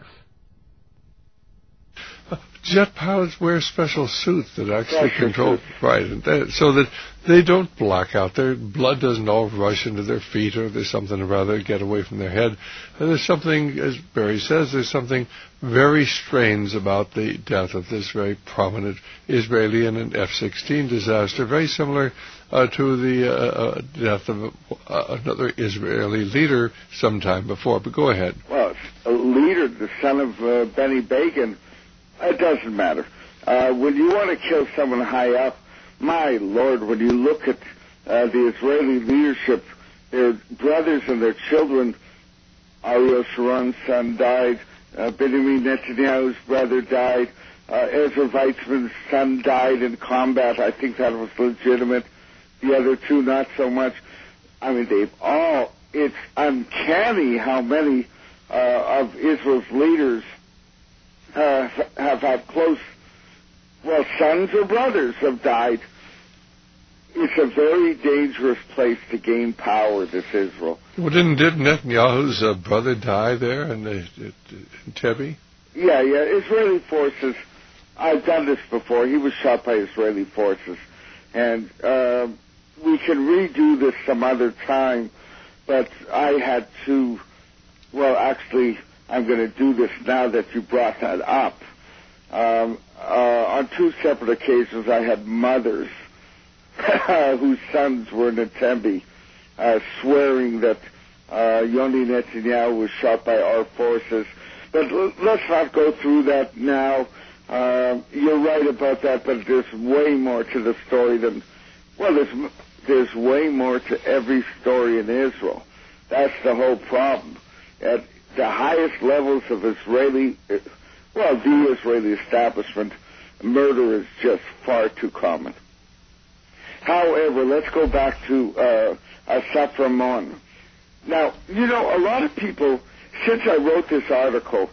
[SPEAKER 3] Jet pilots wear special suits that actually control, right, so that they don't black out. Their blood doesn't all rush into their feet, or there's something or other get away from their head. And there's something, as Barry says, there's something very strange about the death of this very prominent Israeli in an F-16 disaster, very similar to the death of another Israeli leader sometime before. But go ahead.
[SPEAKER 14] Well, a leader, the son of Benny Bacon. It doesn't matter. When you want to kill someone high up, my Lord, when you look at the Israeli leadership, their brothers and their children, Ariel Sharon's son died, Benjamin Netanyahu's brother died, Ezra Weizman's son died in combat. I think that was legitimate. The other two, not so much. I mean, it's uncanny how many of Israel's leaders have had close, sons or brothers have died. It's a very dangerous place to gain power, this Israel.
[SPEAKER 3] Well, didn't Netanyahu's brother die there in Tebbe?
[SPEAKER 14] Yeah, Israeli forces. I've done this before. He was shot by Israeli forces. And we can redo this some other time, but I had to, actually, I'm going to do this now that you brought that up. On two separate occasions, I had mothers whose sons were in Tebbe swearing that Yoni Netanyahu was shot by our forces. But let's not go through that now. You're right about that, but there's way more to the story than... there's way more to every story in Israel. That's the whole problem. At the highest levels of the Israeli establishment, murder is just far too common. However, let's go back to Asaf Ramon. Now, a lot of people, since I wrote this article,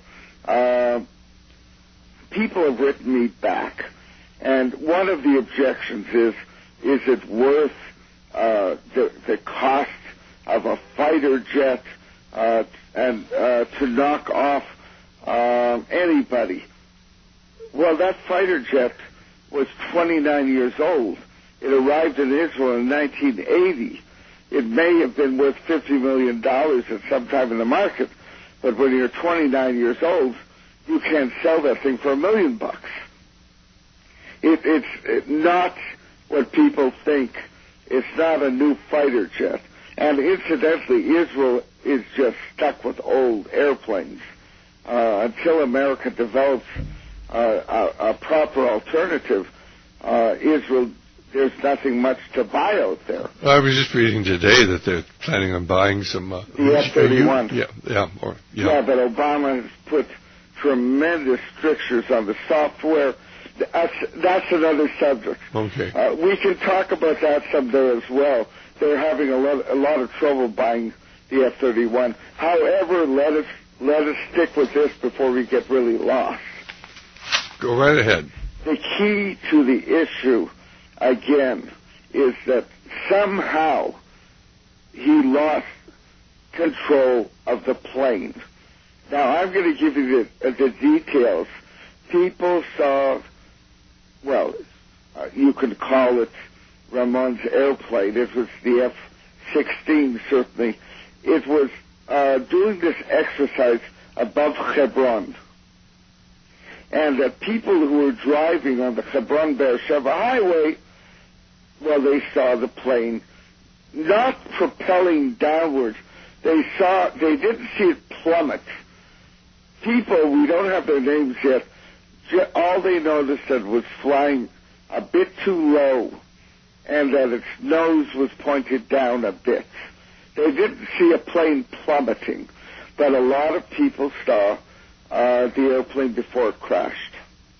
[SPEAKER 14] people have written me back. And one of the objections is it worth the cost of a fighter jet and to knock off anybody? Well, that fighter jet was 29 years old. It arrived in Israel in 1980. It may have been worth $50 million at some time in the market, But when you're 29 years old, you can't sell that thing for $1 million. It's not what people think. It's not a new fighter jet. And incidentally, Israel is just stuck with old airplanes. Until America develops a proper alternative, Israel, there's nothing much to buy out there.
[SPEAKER 3] I was just reading today that they're planning on buying some...
[SPEAKER 14] the F-31.
[SPEAKER 3] Yeah,
[SPEAKER 14] but Obama has put tremendous strictures on the software. That's another subject.
[SPEAKER 3] Okay.
[SPEAKER 14] We can talk about that someday as well. They're having a lot of trouble buying the F-31. However, let us stick with this before we get really lost.
[SPEAKER 3] Go right ahead.
[SPEAKER 14] The key to the issue, again, is that somehow he lost control of the plane. Now, I'm going to give you the details. People saw, well, you could call it Ramon's airplane. It was the F-16, certainly. It was doing this exercise above Hebron. And the people who were driving on the Hebron-Beersheba highway, well, they saw the plane not propelling downwards. They didn't see it plummet. People, we don't have their names yet, all they noticed that it was flying a bit too low and that its nose was pointed down a bit. They didn't see a plane plummeting, but a lot of people saw the airplane before it crashed.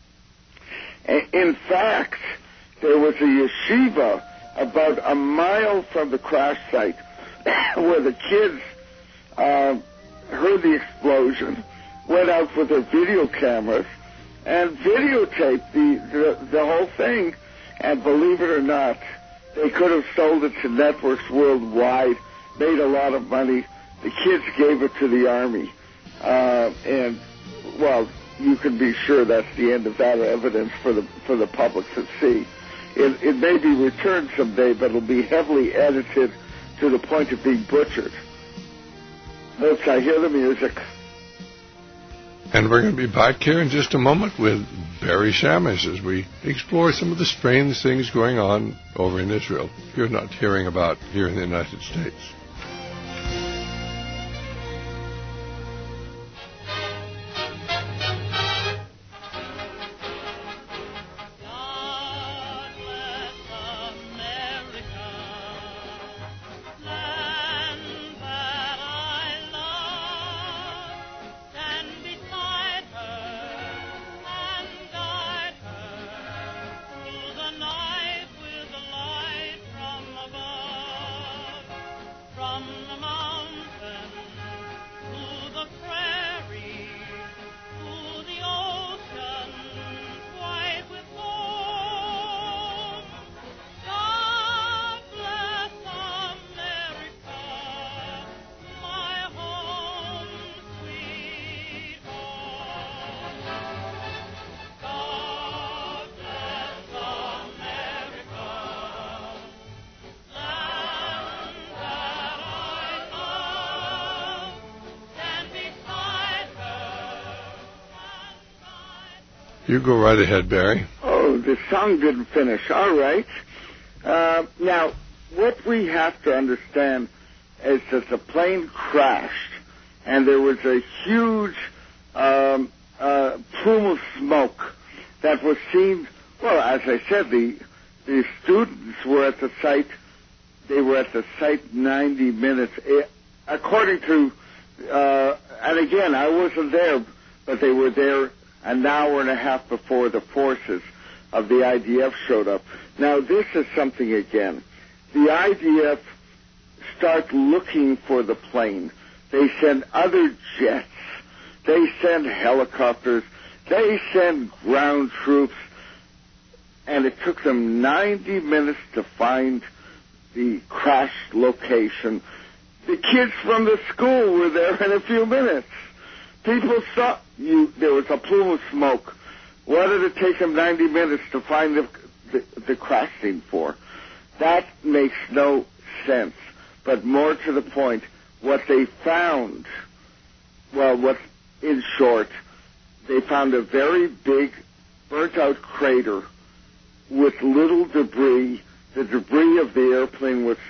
[SPEAKER 14] In fact, there was a yeshiva about a mile from the crash site where the kids heard the explosion, went out with their video cameras, and videotaped the whole thing. And believe it or not, they could have sold it to networks worldwide, made a lot of money. The kids gave it to the Army. And, well, you can be sure that's the end of that evidence for the public to see. It may be returned someday, but it'll be heavily edited to the point of being butchered. Oops, I hear the music.
[SPEAKER 3] And we're going to be back here in just a moment with Barry Shamish as we explore some of the strange things going on over in Israel you're not hearing about here in the United States. You go right ahead, Barry.
[SPEAKER 14] Oh, the song didn't finish. All right. Now, what we have to understand is that the plane crashed, and there was a huge plume of smoke that was seen. Well, as I said, the students were at the site. They were at the site 90 minutes. According to, and again, I wasn't there, but they were there an hour and a half before the forces of the IDF showed up. Now, this is something again. The IDF start looking for the plane. They send other jets. They send helicopters. They send ground troops. And it took them 90 minutes to find the crash location. The kids from the school were there in a few minutes. People saw there was a plume of smoke. What did it take them 90 minutes to find the crash scene for? That makes no sense. But more to the point, what they found in short, they found a very big burnt-out crater with little debris. The debris of the airplane was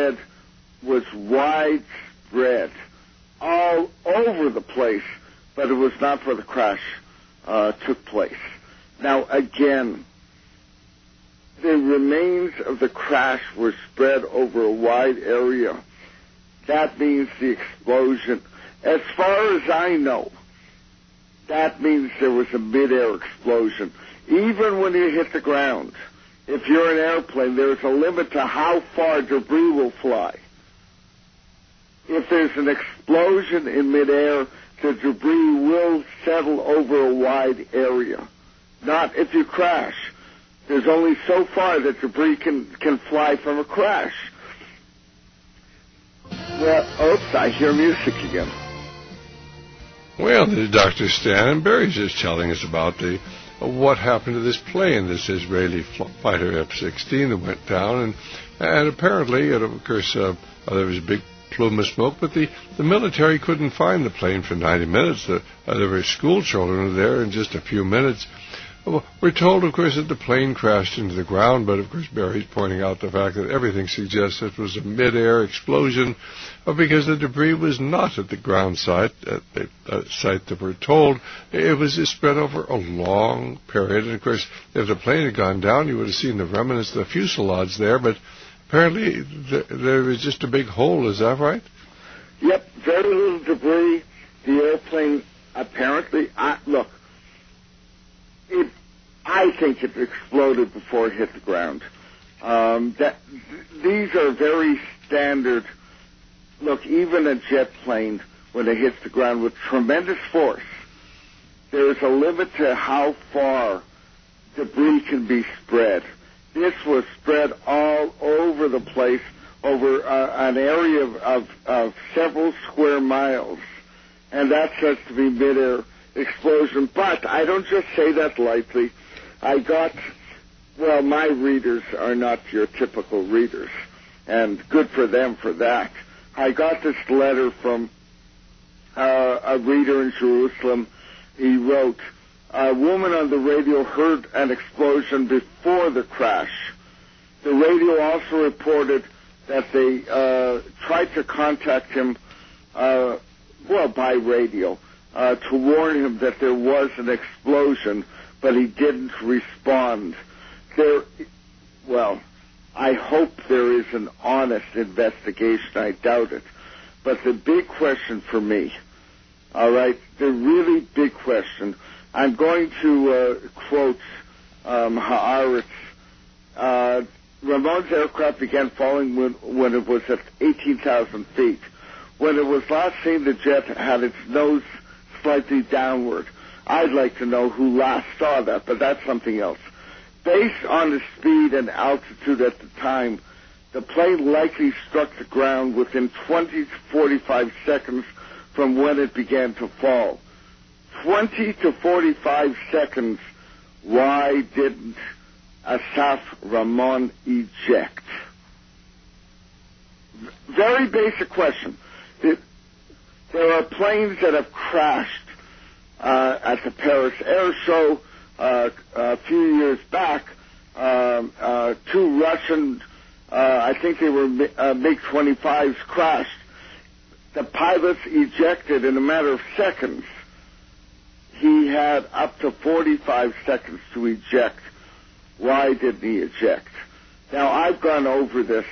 [SPEAKER 14] widespread all over the place, but it was not where the crash took place. Now, again, the remains of the crash were spread over a wide area. That means the explosion, as far as I know, that means there was a mid-air explosion. Even when you hit the ground, if you're an airplane, there's a limit to how far debris will fly. If there's an explosion in midair, the debris will settle over a wide area. Not if you crash. There's only so far that debris can fly from a crash. Well, oops, I hear music again.
[SPEAKER 3] Well, this is Dr. Stan, and Barry's just telling us about what happened to this plane, this Israeli fighter F-16 that went down, and apparently, and of course, there was a big plume of smoke, but the military couldn't find the plane for 90 minutes. There were school children there in just a few minutes. We're told, of course, that the plane crashed into the ground, but, of course, Barry's pointing out the fact that everything suggests it was a mid-air explosion because the debris was not at the ground site, at the site that we're told. It was just spread over a long period. And, of course, if the plane had gone down, you would have seen the remnants of the fuselage there, but apparently there was just a big hole. Is that right?
[SPEAKER 14] Yep, very little debris. The airplane apparently, I think it exploded before it hit the ground. These are very standard. Look, even a jet plane, when it hits the ground with tremendous force, there is a limit to how far debris can be spread. This was spread all over the place, over an area of several square miles, and that says to be mid-air explosion. But I don't just say that lightly. My readers are not your typical readers, and good for them for that. I got this letter from a reader in Jerusalem. He wrote, a woman on the radio heard an explosion before the crash. The radio also reported that they tried to contact him, by radio, to warn him that there was an explosion, but he didn't respond. I hope there is an honest investigation. I doubt it. But the big question for me, all right, the really big question, I'm going to quote Haaretz. Ramon's aircraft began falling when it was at 18,000 feet. When it was last seen, the jet had its nose slightly downward. I'd like to know who last saw that, but that's something else. Based on the speed and altitude at the time, the plane likely struck the ground within 20 to 45 seconds from when it began to fall. 20 to 45 seconds. Why didn't Asaf Ramon eject? Very basic question. There are planes that have crashed at the Paris Air Show a few years back. Two Russian, I think they were MiG-25s, crashed. The pilots ejected in a matter of seconds. He had up to 45 seconds to eject. Why didn't he eject? Now, I've gone over this.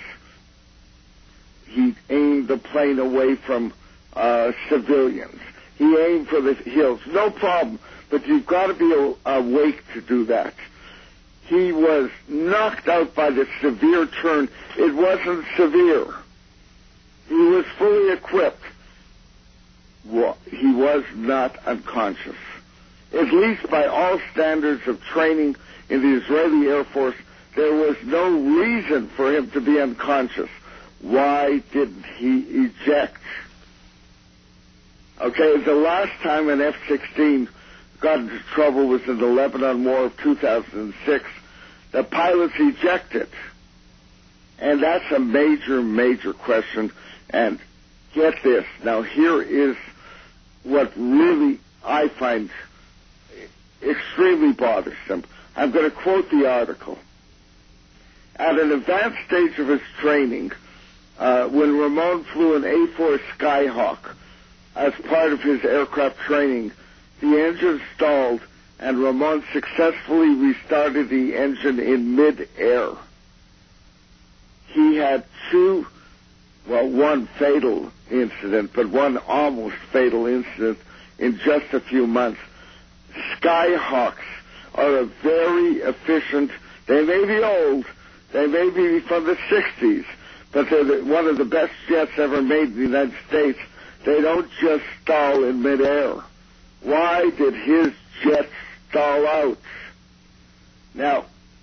[SPEAKER 14] He aimed the plane away from civilians. He aimed for the hills. No problem, but you've got to be awake to do that. He was knocked out by the severe turn. It wasn't severe. He was fully equipped. Well, he was not unconscious. At least by all standards of training in the Israeli Air Force, there was no reason for him to be unconscious. Why didn't he eject? Okay, the last time an F-16 got into trouble was in the Lebanon War of 2006. The pilots ejected. And that's a major, major question. And get this. Now, here is what really I find extremely bothersome. I'm going to quote the article. At an advanced stage of his training, when Ramon flew an A-4 Skyhawk as part of his aircraft training, the engine stalled and Ramon successfully restarted the engine in mid-air. He had one fatal incident, but one almost fatal incident in just a few months. Skyhawks are a very efficient, they may be old, they may be from the 60s, but they're one of the best jets ever made in the United States. They don't just stall in midair. Why did his jet stall out? Now,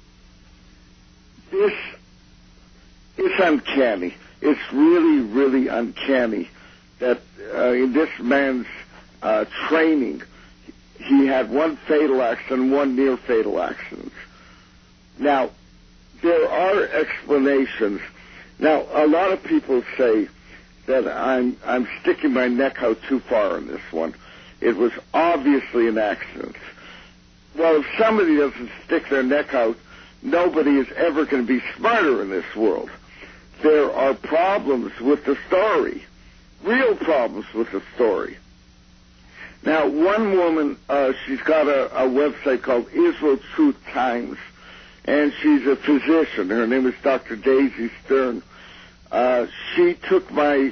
[SPEAKER 14] this is uncanny. It's really, really uncanny that in this man's training, he had one fatal accident, one near-fatal accident. Now, there are explanations. Now, a lot of people say that I'm sticking my neck out too far on this one. It was obviously an accident. Well, if somebody doesn't stick their neck out, nobody is ever going to be smarter in this world. There are problems with the story, real problems with the story. Now, one woman, she's got a website called Israel Truth Times, and she's a physician. Her name is Dr. Daisy Stern. She took my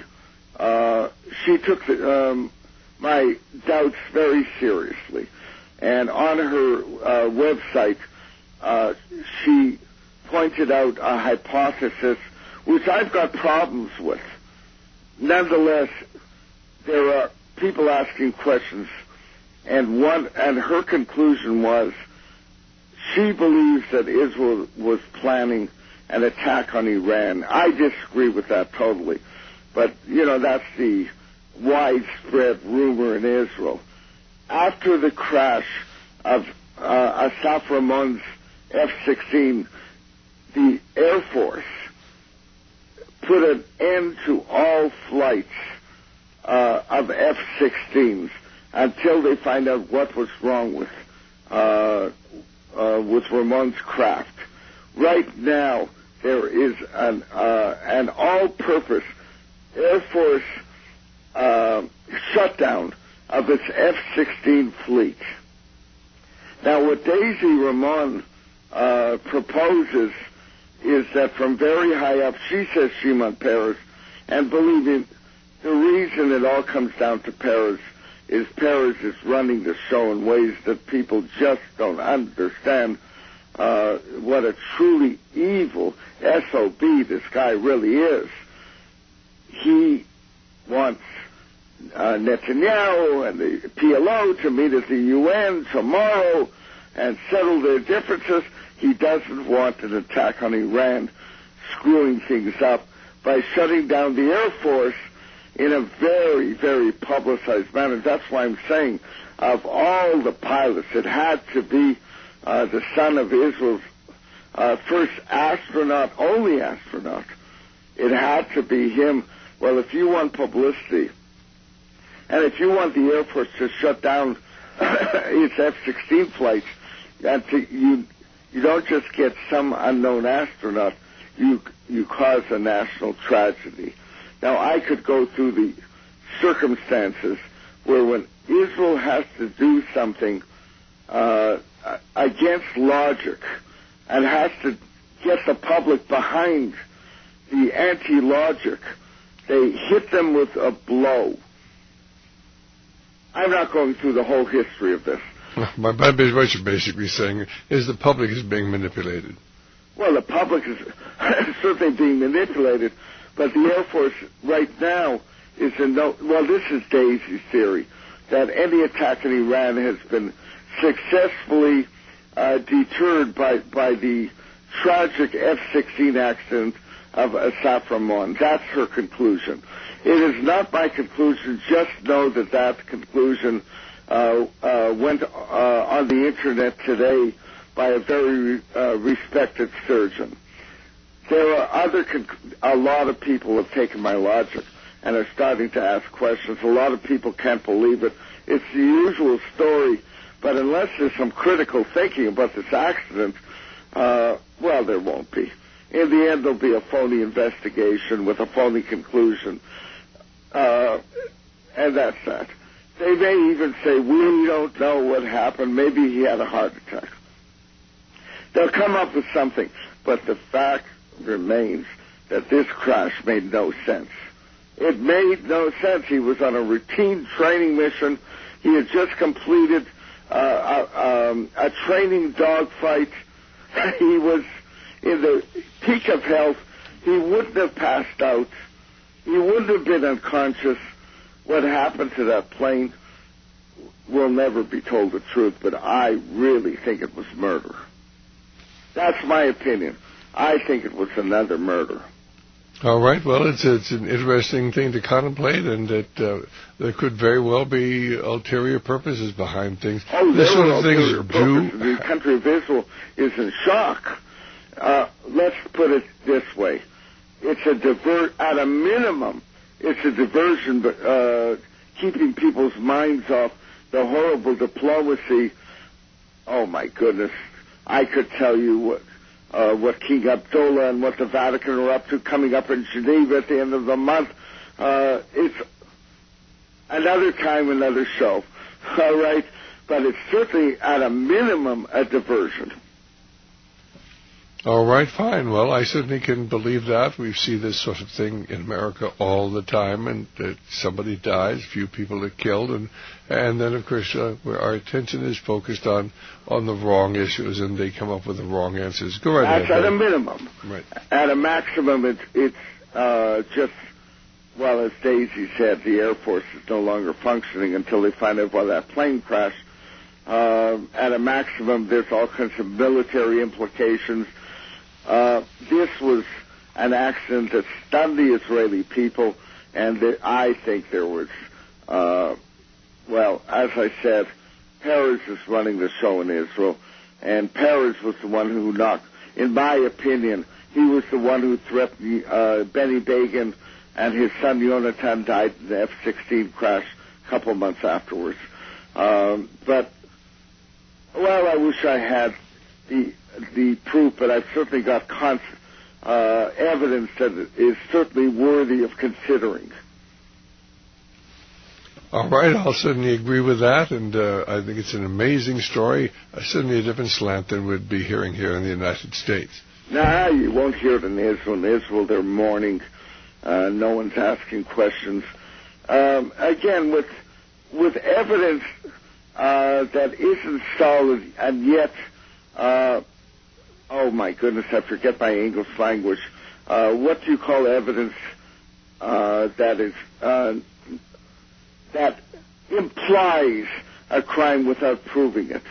[SPEAKER 14] doubts very seriously, and on her website, she pointed out a hypothesis which I've got problems with. Nonetheless, there are people asking questions, and her conclusion was she believes that Israel was planning an attack on Iran. I disagree with that totally, but that's the widespread rumor in Israel. After the crash of Asaf Ramon's F-16, the Air Force put an end to all flights of F-16s until they find out what was wrong with Ramon's craft. Right now, there is an all-purpose Air Force shutdown of its F-16 fleet. Now, what Daisy Ramon proposes is that from very high up, she says Shimon Peres, and believe me, the reason it all comes down to Peres is running the show in ways that people just don't understand what a truly evil SOB this guy really is. He wants Netanyahu and the PLO to meet at the UN tomorrow and settle their differences. He doesn't want an attack on Iran, screwing things up by shutting down the Air Force in a very, very publicized manner. That's why I'm saying of all the pilots, it had to be the son of Israel's first astronaut, only astronaut. It had to be him. Well, if you want publicity, and if you want the Air Force to shut down its F-16 flights, you don't just get some unknown astronaut, you cause a national tragedy. Now, I could go through the circumstances where when Israel has to do something against logic and has to get the public behind the anti-logic, they hit them with a blow. I'm not going through the whole history of this.
[SPEAKER 3] What you're basically saying is the public is being manipulated.
[SPEAKER 14] Well, the public is certainly being manipulated, but the Air Force right now is this is Daisy's theory, that any attack in Iran has been successfully deterred by the tragic F-16 accident of Asaf Ramon. That's her conclusion. It is not my conclusion. Just know that conclusion went on the Internet today by a very respected surgeon. There are a lot of people have taken my logic and are starting to ask questions. A lot of people can't believe it. It's the usual story, but unless there's some critical thinking about this accident, well, there won't be. In the end, there'll be a phony investigation with a phony conclusion, and that's that. They may even say, we don't know what happened. Maybe he had a heart attack. They'll come up with something, but the fact remains that this crash made no sense. It made no sense. He was on a routine training mission. He had just completed a training dogfight. He was in the peak of health. He wouldn't have passed out. He wouldn't have been unconscious. What happened to that plane will never be told the truth, but I really think it was murder. That's my opinion. I think it was another murder.
[SPEAKER 3] All right. Well, it's an interesting thing to contemplate, and that there could very well be ulterior purposes behind things.
[SPEAKER 14] Oh,
[SPEAKER 3] this
[SPEAKER 14] there
[SPEAKER 3] sort
[SPEAKER 14] are
[SPEAKER 3] of things
[SPEAKER 14] ulterior purposes. The country of Israel is in shock. Let's put it this way: it's at a minimum, it's a diversion, but keeping people's minds off the horrible diplomacy. Oh my goodness! I could tell you what King Abdullah and what the Vatican are up to coming up in Geneva at the end of the month. It's another time, another show. All right? But it's certainly, at a minimum, a diversion.
[SPEAKER 3] All right, fine. Well, I certainly can believe that. We see this sort of thing in America all the time, and somebody dies, a few people are killed, and then, of course, our attention is focused on the wrong issues, and they come up with the wrong answers. Go right ahead.
[SPEAKER 14] That's at a minimum.
[SPEAKER 3] Right.
[SPEAKER 14] At a maximum, it's just, well, as Daisy said, the Air Force is no longer functioning until they find out why that plane crashed. At a maximum, there's all kinds of military implications. This was an accident that stunned the Israeli people, and I think there was, well, as I said, Peres is running the show in Israel, and Peres was the one who knocked, in my opinion, he was the one who threatened Benny Begin, and his son Yonatan died in the F-16 crash a couple months afterwards. But, well, I wish I had the proof, but I've certainly got evidence that it is certainly worthy of considering.
[SPEAKER 3] All right, I'll certainly agree with that, and I think it's an amazing story, certainly a different slant than we'd be hearing here in the United States.
[SPEAKER 14] Nah, you won't hear it in Israel. In Israel, they're mourning. No one's asking questions. Again, with evidence that isn't solid, and yet, oh my goodness, I forget my English language. What do you call evidence that is that implies a crime without proving it?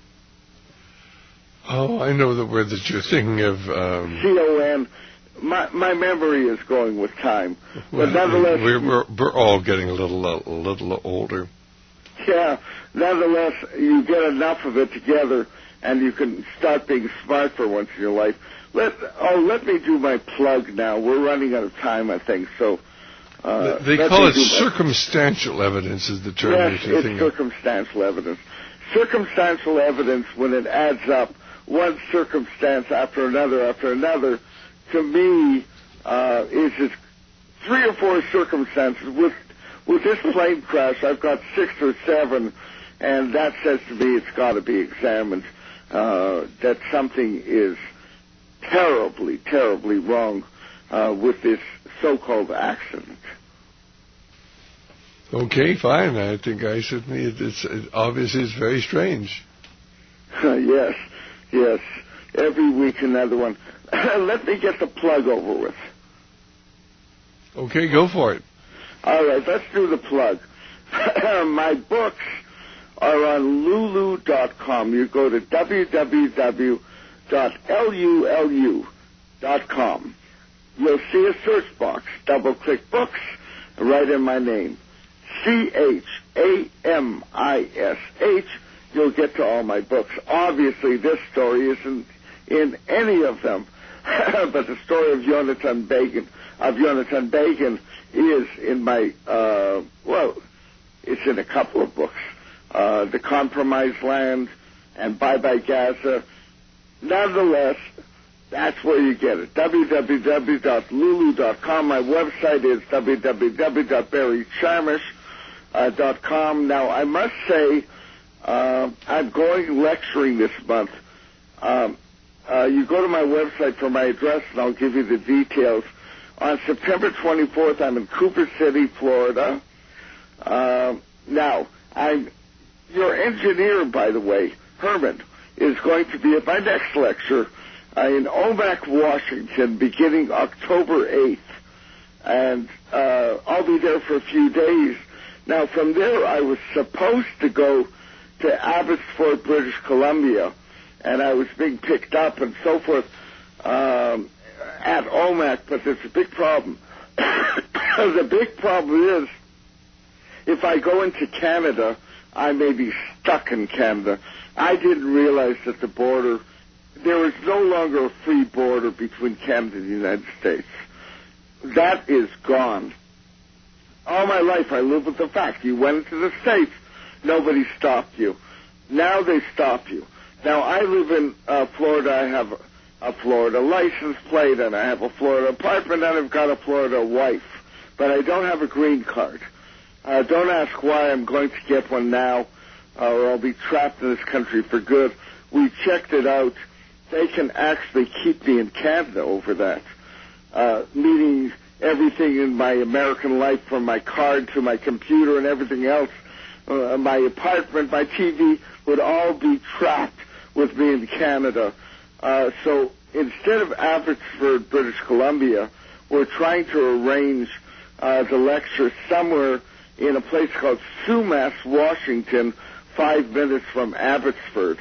[SPEAKER 3] Oh, I know the word that you're thinking of.
[SPEAKER 14] C-O-N. My memory is going with time, but nonetheless,
[SPEAKER 3] we're all getting a little older.
[SPEAKER 14] Yeah, nonetheless, you get enough of it together, and you can start being smart for once in your life. Let me do my plug now. We're running out of time, I think. So
[SPEAKER 3] they call it circumstantial evidence, is the term.
[SPEAKER 14] Yes, it's circumstantial evidence. Circumstantial evidence, when it adds up, one circumstance after another, to me, is 3 or 4 circumstances. With this plane crash, I've got 6 or 7, and that says to me it's got to be examined, that something is terribly, terribly wrong with this so-called accident.
[SPEAKER 3] Okay, fine. I think I certainly, obviously it's very strange.
[SPEAKER 14] Yes. Every week another one. Let me get the plug over with.
[SPEAKER 3] Okay, go for it.
[SPEAKER 14] All right, let's do the plug. My books are on Lulu.com. You go to www.lulu.com. You'll see a search box. Double-click books, write in my name. C-H-A-M-I-S-H. You'll get to all my books. Obviously, this story isn't in any of them. but the story of Jonathan Begin is in my, it's in a couple of books. The Compromised Land and Bye Bye Gaza. Nonetheless, that's where you get it. www.lulu.com. My website is www.barrycharmish.com. Now, I must say, I'm going lecturing this month. You go to my website for my address, and I'll give you the details. On September 24th, I'm in Cooper City, Florida. Now, your engineer, by the way, Herman, is going to be at my next lecture in Omak, Washington, beginning October 8th. And I'll be there for a few days. Now, from there, I was supposed to go to Abbotsford, British Columbia, and I was being picked up and so forth at Omak, but there's a big problem. The big problem is, if I go into Canada, I may be stuck in Canada. I didn't realize that the border, there is no longer a free border between Canada and the United States. That is gone. All my life I lived with the fact you went into the States, nobody stopped you. Now they stop you. Now I live in Florida. I have a Florida license plate, and I have a Florida apartment, and I've got a Florida wife. But I don't have a green card. Don't ask why. I'm going to get one now, or I'll be trapped in this country for good. We checked it out. They can actually keep me in Canada over that, meaning everything in my American life, from my card to my computer and everything else, my apartment, my TV, would all be trapped with me in Canada. So instead of Abbotsford, British Columbia, we're trying to arrange the lecture somewhere in a place called Sumas, Washington, 5 minutes from Abbotsford.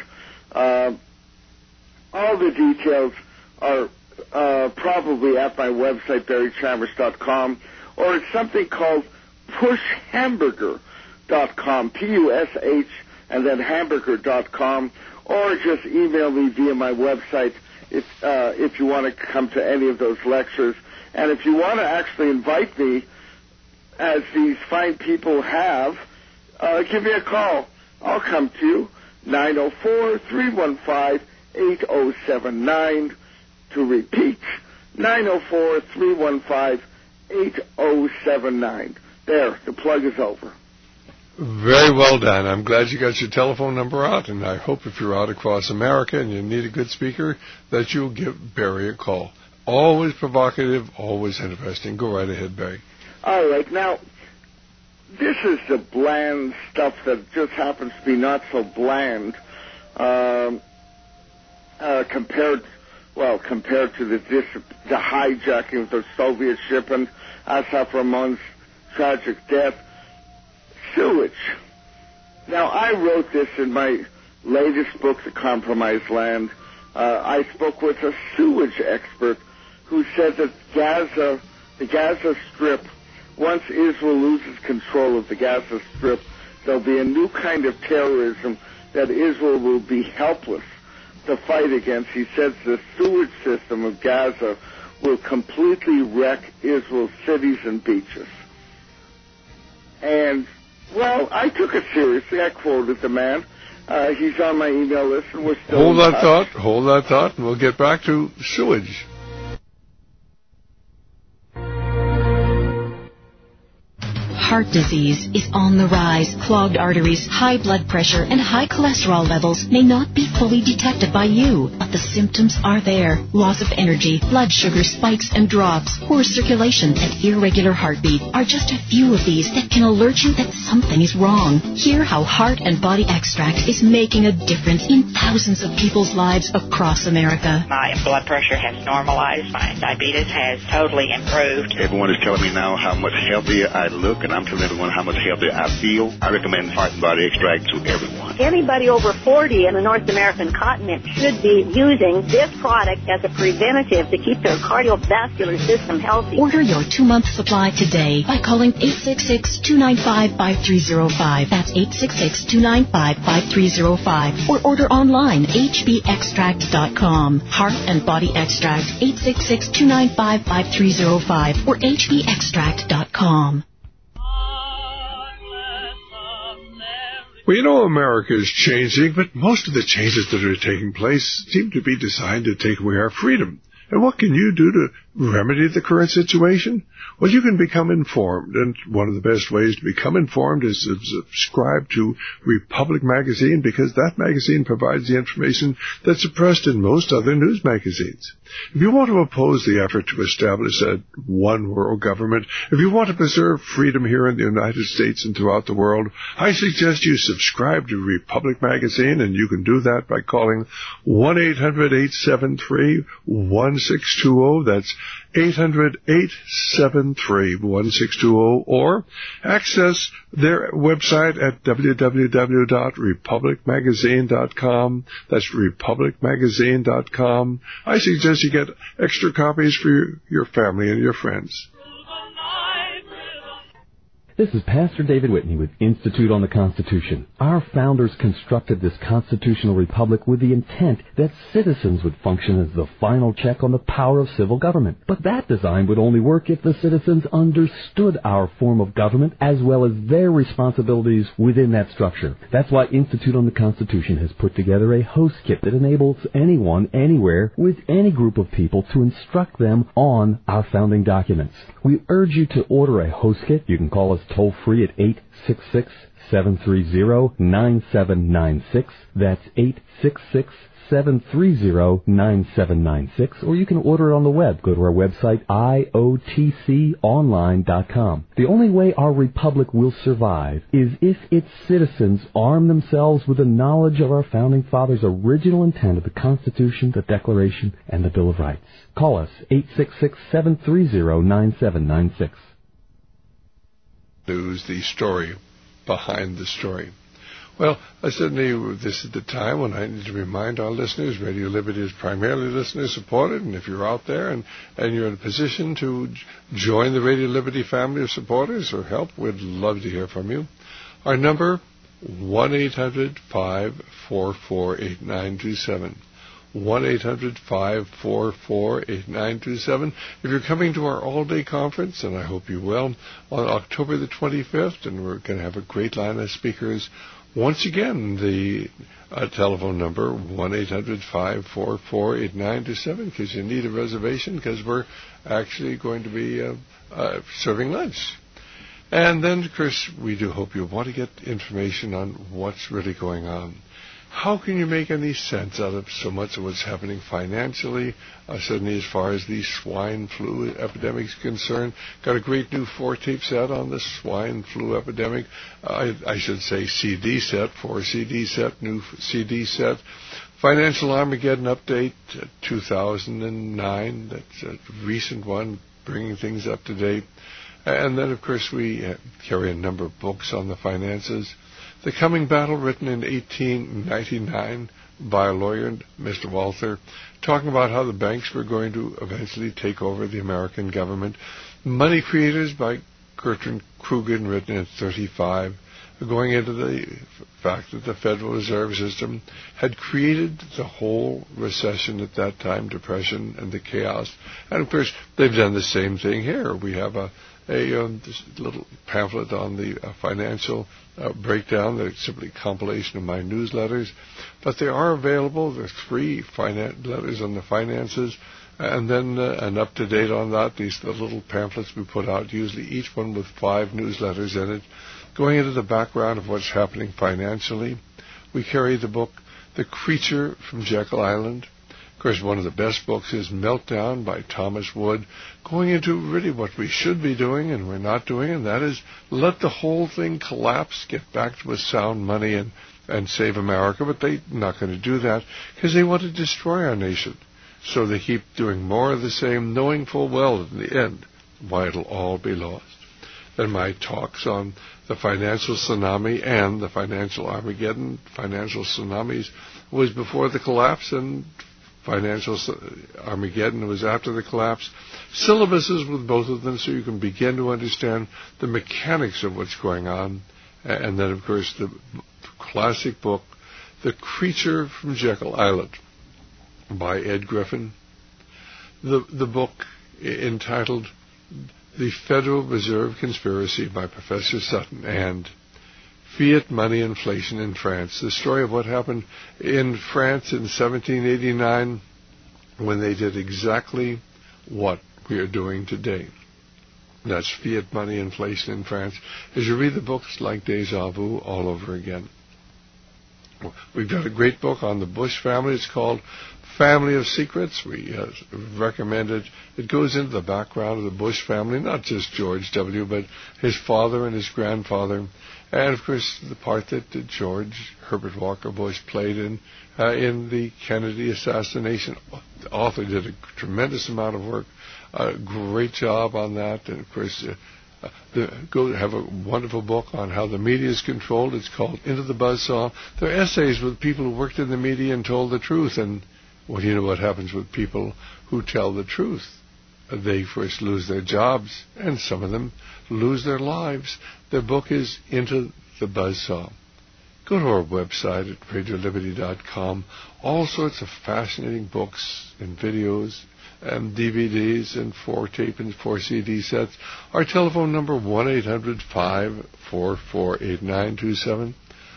[SPEAKER 14] All the details are probably at my website, barrycharmish.com, or it's something called pushhamburger.com, P-U-S-H, and then hamburger.com, or just email me via my website if you want to come to any of those lectures. And if you want to actually invite me, as these fine people have, give me a call. I'll come to you, 904-315-8079. To repeat, 904-315-8079. There, the plug is over.
[SPEAKER 3] Very well done. I'm glad you got your telephone number out, and I hope if you're out across America and you need a good speaker, that you'll give Barry a call. Always provocative, always interesting. Go right ahead, Barry.
[SPEAKER 14] All right. Now, this is the bland stuff that just happens to be not so bland compared to the hijacking of the Soviet ship and Asaf Ramon's tragic death. Sewage. Now, I wrote this in my latest book, The Compromised Land. I spoke with a sewage expert who said that the Gaza Strip, once Israel loses control of the Gaza Strip, there'll be a new kind of terrorism that Israel will be helpless to fight against. He says the sewage system of Gaza will completely wreck Israel's cities and beaches. And, well, I took it seriously. I quoted the man. He's on my email list, and we're still
[SPEAKER 3] Hold that thought, and we'll get back to sewage.
[SPEAKER 10] Heart disease is on the rise. Clogged arteries, high blood pressure, and high cholesterol levels may not be fully detected by you, but the symptoms are there. Loss of energy, blood sugar spikes and drops, poor circulation, and irregular heartbeat are just a few of these that can alert you that something is wrong. Hear how Heart and Body Extract is making a difference in thousands of people's lives across America.
[SPEAKER 11] My blood pressure has normalized. My diabetes has totally improved.
[SPEAKER 12] Everyone is telling me now how much healthier I look, and I'm telling everyone how much healthier I feel. I recommend Heart and Body Extract to everyone.
[SPEAKER 13] Anybody over 40 in the North American continent should be using this product as a preventative to keep their cardiovascular system healthy.
[SPEAKER 10] Order your 2-month supply today by calling 866-295-5305. That's 866-295-5305. Or order online, hbextract.com. Heart and Body Extract, 866-295-5305 or hbextract.com.
[SPEAKER 3] Well, you know, America is changing, but most of the changes that are taking place seem to be designed to take away our freedom. And what can you do to remedy the current situation? Well, you can become informed, and one of the best ways to become informed is to subscribe to Republic Magazine, because that magazine provides the information that's suppressed in most other news magazines. If you want to oppose the effort to establish a one-world government, if you want to preserve freedom here in the United States and throughout the world, I suggest you subscribe to Republic Magazine, and you can do that by calling 1-800-873-1620. That's 800-873-1620, or access their website at www.republicmagazine.com. That's republicmagazine.com. I suggest you get extra copies for your family and your friends.
[SPEAKER 6] This is Pastor David Whitney with Institute on the Constitution. Our founders constructed this constitutional republic with the intent that citizens would function as the final check on the power of civil government. But that design would only work if the citizens understood our form of government as well as their responsibilities within that structure. That's why Institute on the Constitution has put together a host kit that enables anyone, anywhere, with any group of people to instruct them on our founding documents. We urge you to order a host kit. You can call us toll-free at 866-730-9796. That's 866-730-9796. Or you can order it on the web. Go to our website, iotconline.com. The only way our republic will survive is if its citizens arm themselves with the knowledge of our founding fathers' original intent of the Constitution, the Declaration, and the Bill of Rights. Call us, 866-730-9796.
[SPEAKER 3] News, the story behind the story. Well, certainly this is the time when I need to remind our listeners, Radio Liberty is primarily listener-supported, and if you're out there and you're in a position to join the Radio Liberty family of supporters or help, we'd love to hear from you. Our number, 1-800-544-8927. 1-800-544-8927. If you're coming to our all-day conference, and I hope you will, on October the 25th, and we're going to have a great line of speakers. Once again, the telephone number, 1-800-544-8927, because you need a reservation, because we're actually going to be serving lunch. And then, of course, we do hope you want to get information on what's really going on. How can you make any sense out of so much of what's happening financially, certainly as far as the swine flu epidemic is concerned? Got a great new 4-tape set on the swine flu epidemic. I should say CD set, 4-CD set, new CD set. Financial Armageddon update, 2009. That's a recent one, bringing things up to date. And then, of course, we carry a number of books on the finances. The Coming Battle, written in 1899 by a lawyer, Mr. Walther, talking about how the banks were going to eventually take over the American government. Money Creators by Gertrude Krugen, written in 1935, going into the fact that the Federal Reserve System had created the whole recession at that time, depression and the chaos. And, of course, they've done the same thing here. We have this little pamphlet on the financial breakdown. They're simply a compilation of my newsletters, but they are available. There's 3 letters on the finances, and then an up-to-date on that. These are the little pamphlets we put out, usually each one with 5 newsletters in it, going into the background of what's happening financially. We carry the book The Creature from Jekyll Island. Of course, one of the best books is Meltdown by Thomas Wood, going into really what we should be doing and we're not doing, and that is let the whole thing collapse, get back to a sound money and save America. But they're not going to do that because they want to destroy our nation. So they keep doing more of the same, knowing full well in the end why it'll all be lost. and my talks on the financial tsunami and the financial Armageddon. Financial tsunamis was before the collapse, and financial Armageddon was after the collapse. Syllabuses with both of them so you can begin to understand the mechanics of what's going on. And then, of course, the classic book, The Creature from Jekyll Island by Ed Griffin. The book entitled The Federal Reserve Conspiracy by Professor Sutton, and Fiat Money Inflation in France, the story of what happened in France in 1789 when they did exactly what we are doing today. That's Fiat Money Inflation in France. As you read the books, like deja vu all over again. We've got a great book on the Bush family. It's called Family of Secrets. We recommend it. It goes into the background of the Bush family, not just George W., but his father and his grandfather, and of course the part that George Herbert Walker Bush played in the Kennedy assassination. The author did a tremendous amount of work, a great job on that, and of course go have a wonderful book on how the media is controlled. It's called Into the Buzzsaw. They're essays with people who worked in the media and told the truth. And well, you know what happens with people who tell the truth? They first lose their jobs, and some of them lose their lives. Their book is Into the Buzzsaw. Go to our website at RadioLiberty.com. All sorts of fascinating books and videos and DVDs and 4-tape and 4-CD sets. Our telephone number, 1-800-544-8927,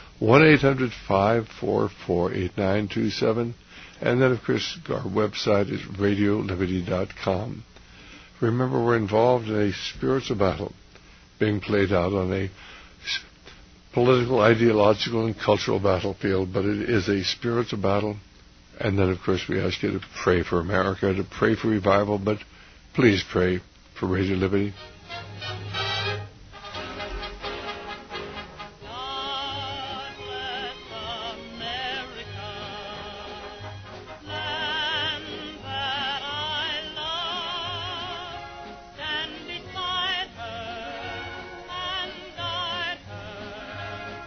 [SPEAKER 3] 1-800-544-8927. And then, of course, our website is RadioLiberty.com. Remember, we're involved in a spiritual battle being played out on a political, ideological, and cultural battlefield, but it is a spiritual battle. And then, of course, we ask you to pray for America, to pray for revival, but please pray for Radio Liberty.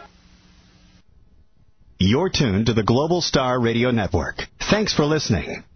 [SPEAKER 15] You're tuned to the Global Star Radio Network. Thanks for listening.